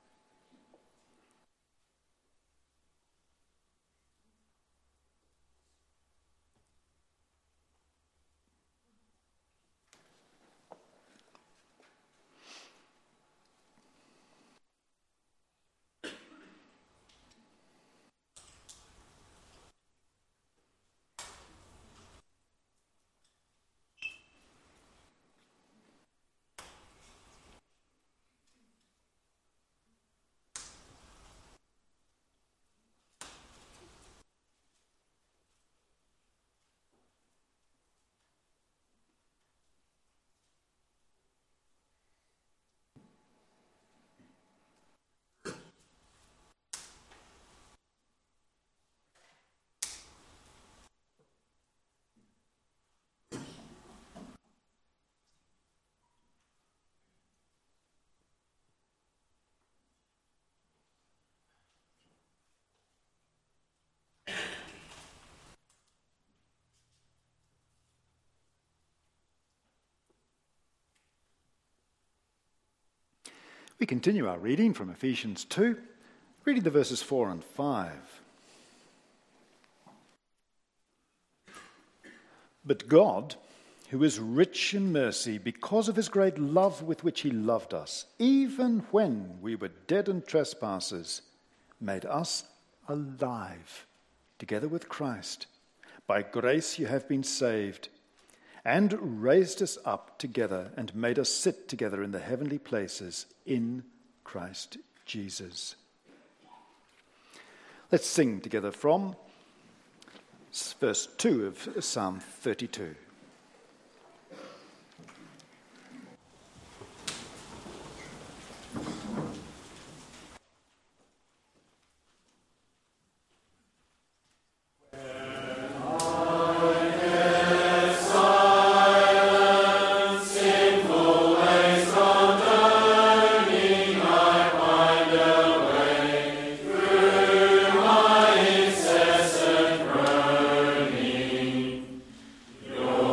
We continue our reading from Ephesians two, reading the verses four and five. But God, who is rich in mercy, because of his great love with which he loved us, even when we were dead in trespasses, made us alive together with Christ. By grace you have been saved, and raised us up together and made us sit together in the heavenly places in Christ Jesus. Let's sing together from verse two of Psalm thirty-two. Your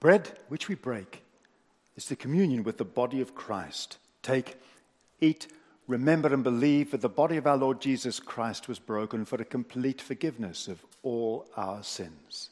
bread which we break is the communion with the body of Christ. Take, eat, remember and believe that the body of our Lord Jesus Christ was broken for a complete forgiveness of all our sins.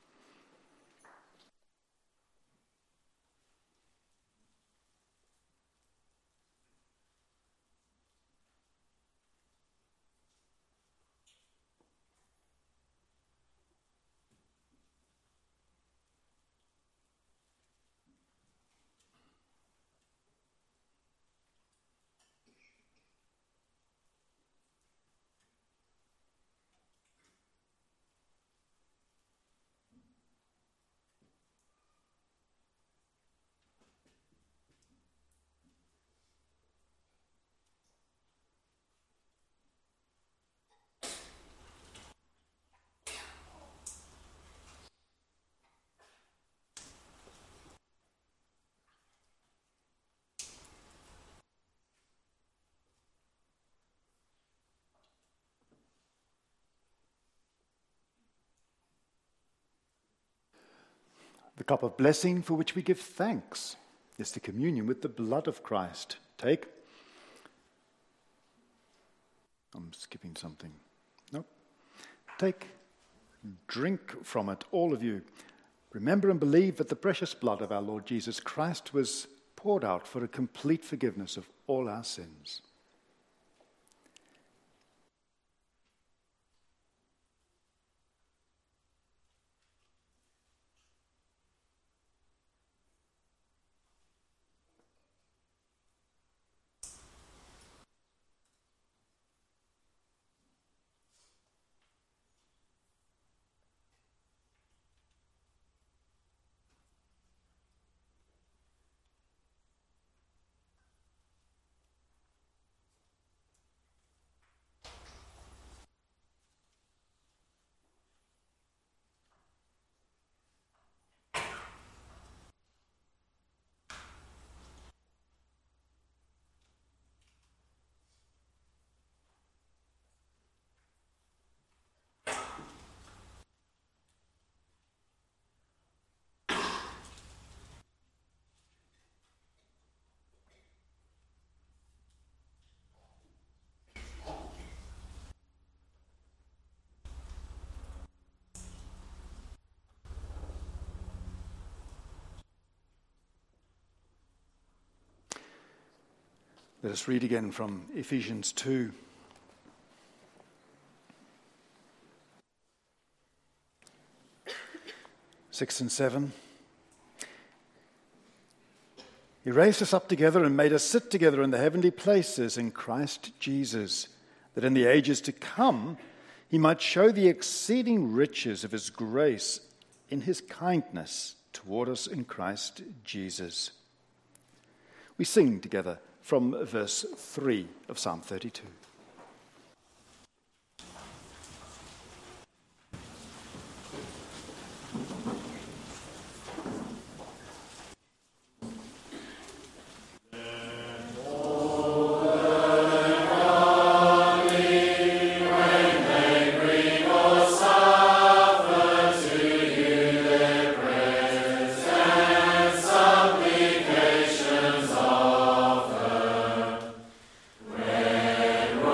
The cup of blessing for which we give thanks is the communion with the blood of Christ. Take. I'm skipping something. Nope. Take, drink from it, all of you. Remember and believe that the precious blood of our Lord Jesus Christ was poured out for a complete forgiveness of all our sins. Let us read again from Ephesians two. Six and seven. He raised us up together and made us sit together in the heavenly places in Christ Jesus, that in the ages to come he might show the exceeding riches of his grace in his kindness toward us in Christ Jesus. We sing together from verse three of Psalm thirty-two. When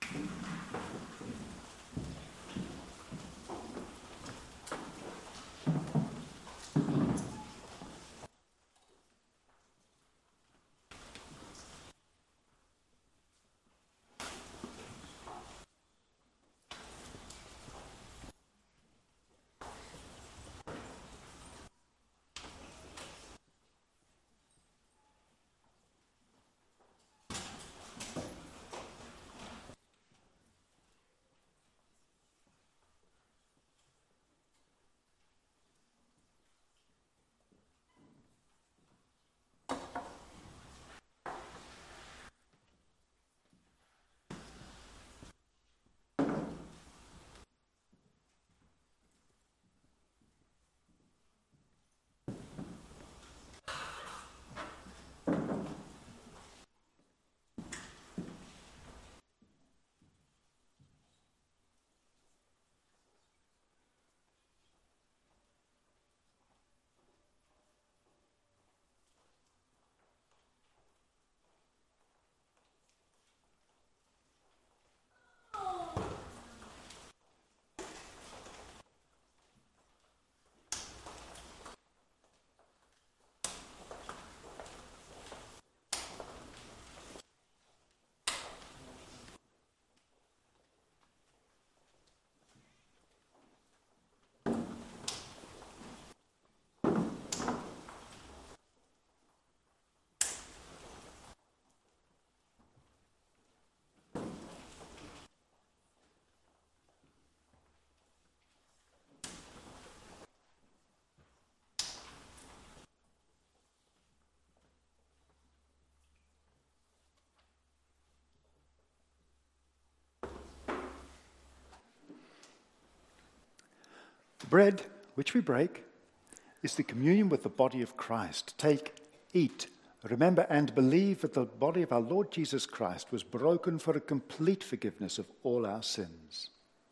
The bread which we break is the communion with the body of Christ. Take, eat, remember and believe that the body of our Lord Jesus Christ was broken for a complete forgiveness of all our sins.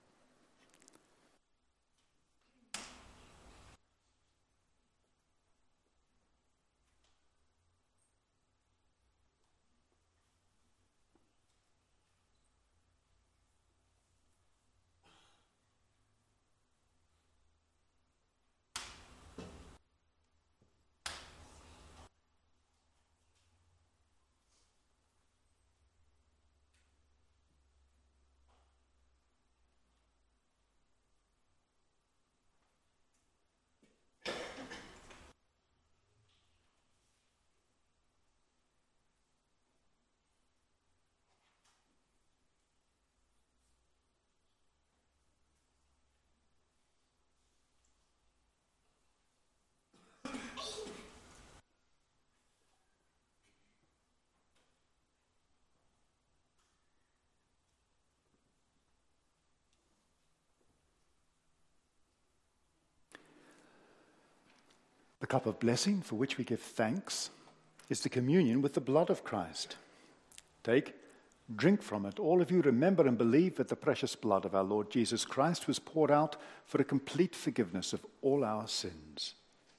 The cup of blessing for which we give thanks is the communion with the blood of Christ. Take, drink from it. All of you remember and believe that the precious blood of our Lord Jesus Christ was poured out for a complete forgiveness of all our sins.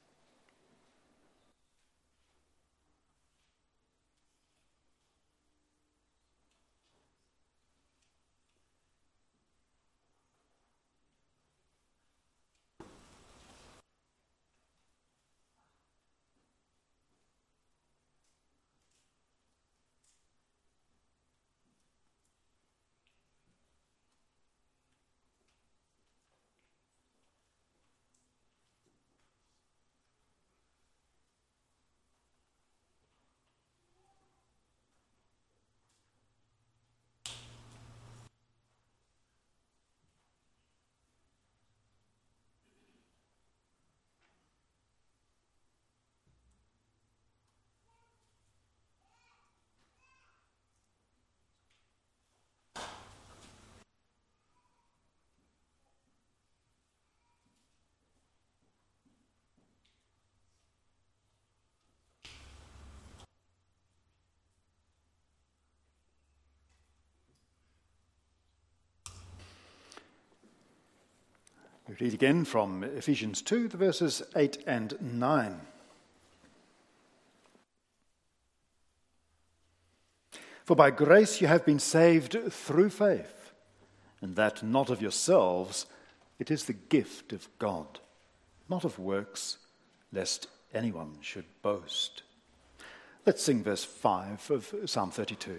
We read again from Ephesians two, the verses eight and nine. For by grace you have been saved through faith, and that not of yourselves, it is the gift of God, not of works, lest anyone should boast. Let's sing verse five of Psalm thirty-two.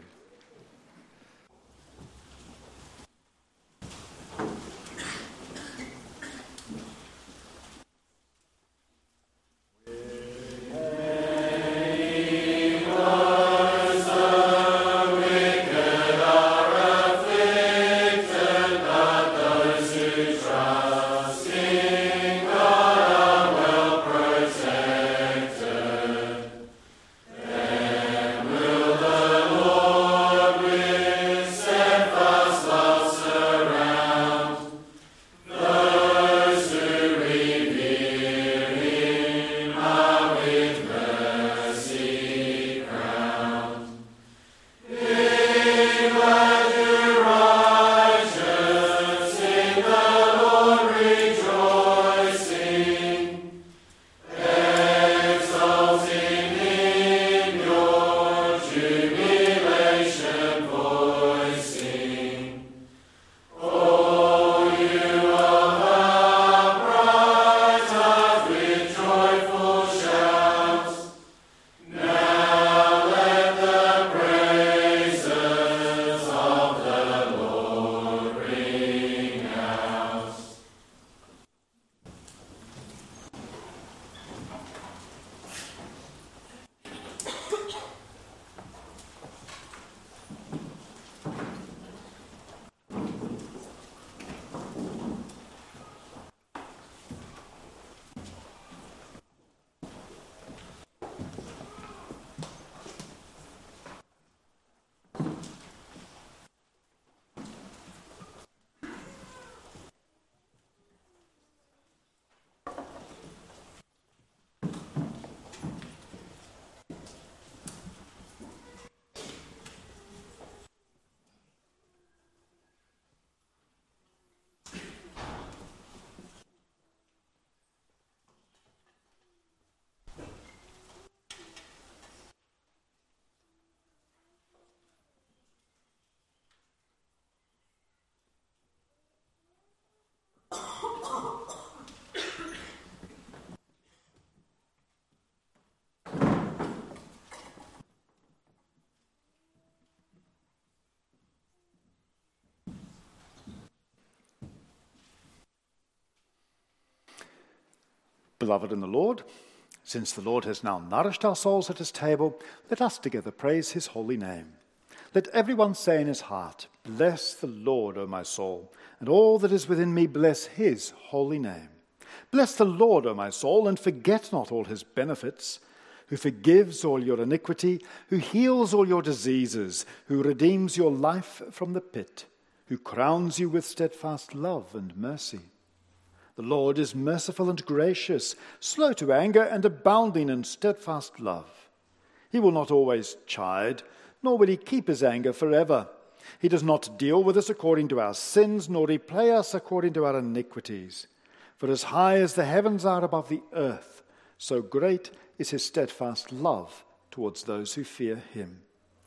Beloved in the Lord, since the Lord has now nourished our souls at his table, let us together praise his holy name. Let everyone say in his heart, "Bless the Lord, O my soul, and all that is within me, bless his holy name. Bless the Lord, O my soul, and forget not all his benefits, who forgives all your iniquity, who heals all your diseases, who redeems your life from the pit, who crowns you with steadfast love and mercy. The Lord is merciful and gracious, slow to anger and abounding in steadfast love. He will not always chide, nor will he keep his anger forever. He does not deal with us according to our sins, nor repay us according to our iniquities. For as high as the heavens are above the earth, so great is his steadfast love towards those who fear him.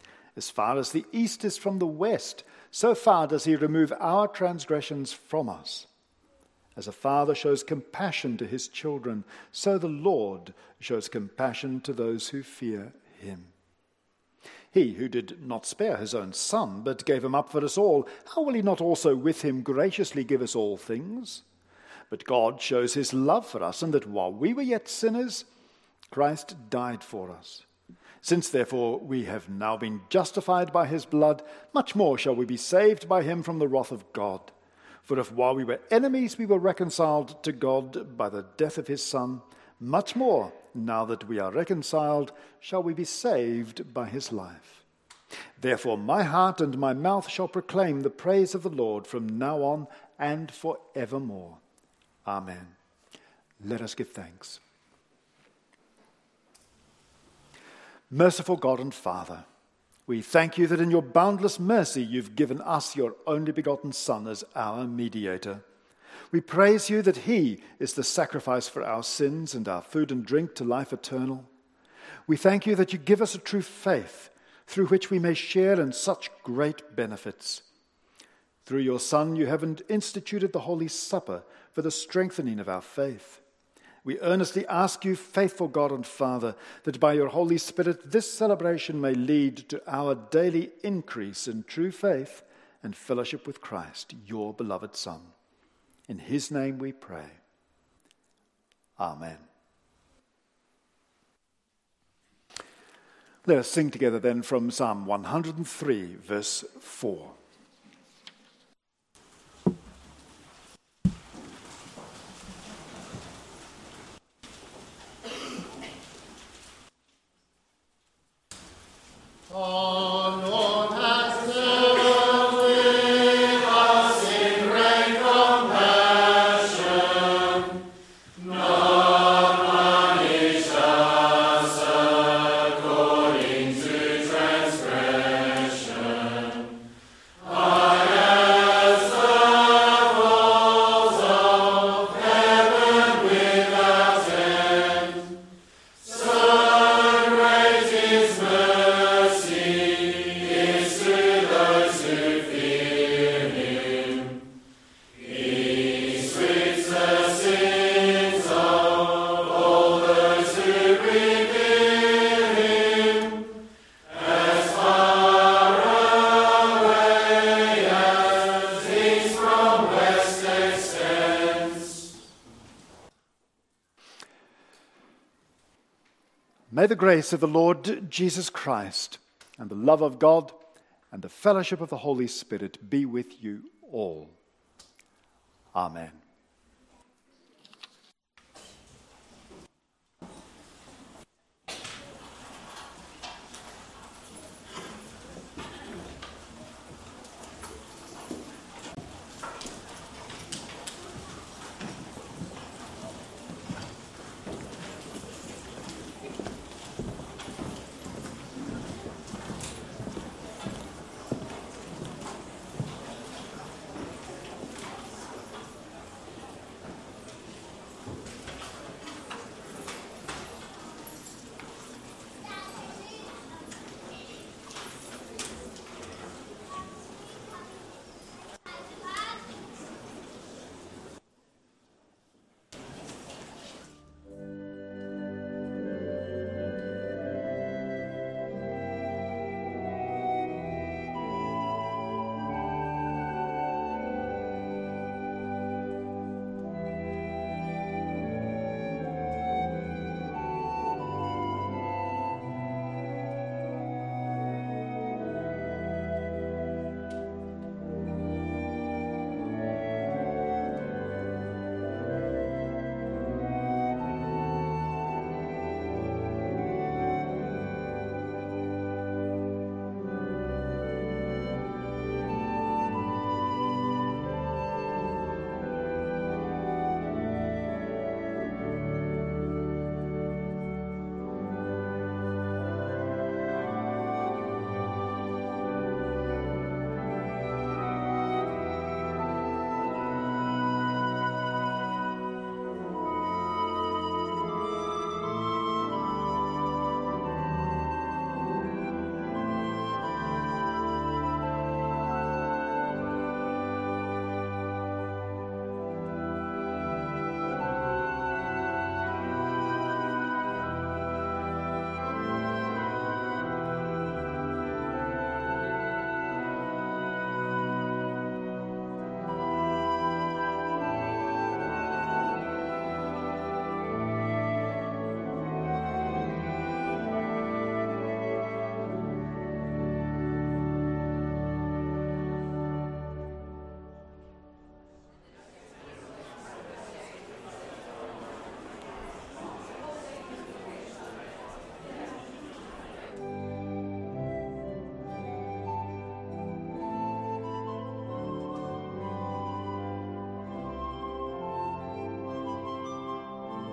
As far as the east is from the west, so far does he remove our transgressions from us. As a father shows compassion to his children, so the Lord shows compassion to those who fear him. He who did not spare his own son, but gave him up for us all, how will he not also with him graciously give us all things? But God shows his love for us, and that while we were yet sinners, Christ died for us. Since therefore we have now been justified by his blood, much more shall we be saved by him from the wrath of God. For if while we were enemies we were reconciled to God by the death of his Son, much more, now that we are reconciled, shall we be saved by his life. Therefore my heart and my mouth shall proclaim the praise of the Lord from now on and forevermore. Amen. Let us give thanks. Merciful God and Father, we thank you that in your boundless mercy you've given us your only begotten Son as our mediator. We praise you that he is the sacrifice for our sins and our food and drink to life eternal. We thank you that you give us a true faith through which we may share in such great benefits. Through your Son, you have instituted the Holy Supper for the strengthening of our faith. We earnestly ask you, faithful God and Father, that by your Holy Spirit this celebration may lead to our daily increase in true faith and fellowship with Christ, your beloved Son. In his name we pray. Amen. Let us sing together then from Psalm one hundred three, verse four. O Lord, hast dealt with us in great compassion, not punish us according to transgression. High as the walls of heaven without end, so great is mercy is to those who fear him. He sweeps the sins of all those who revere him, as far away as east from west extends. May the grace of the Lord Jesus Christ and the love of God and the fellowship of the Holy Spirit be with you all. Amen.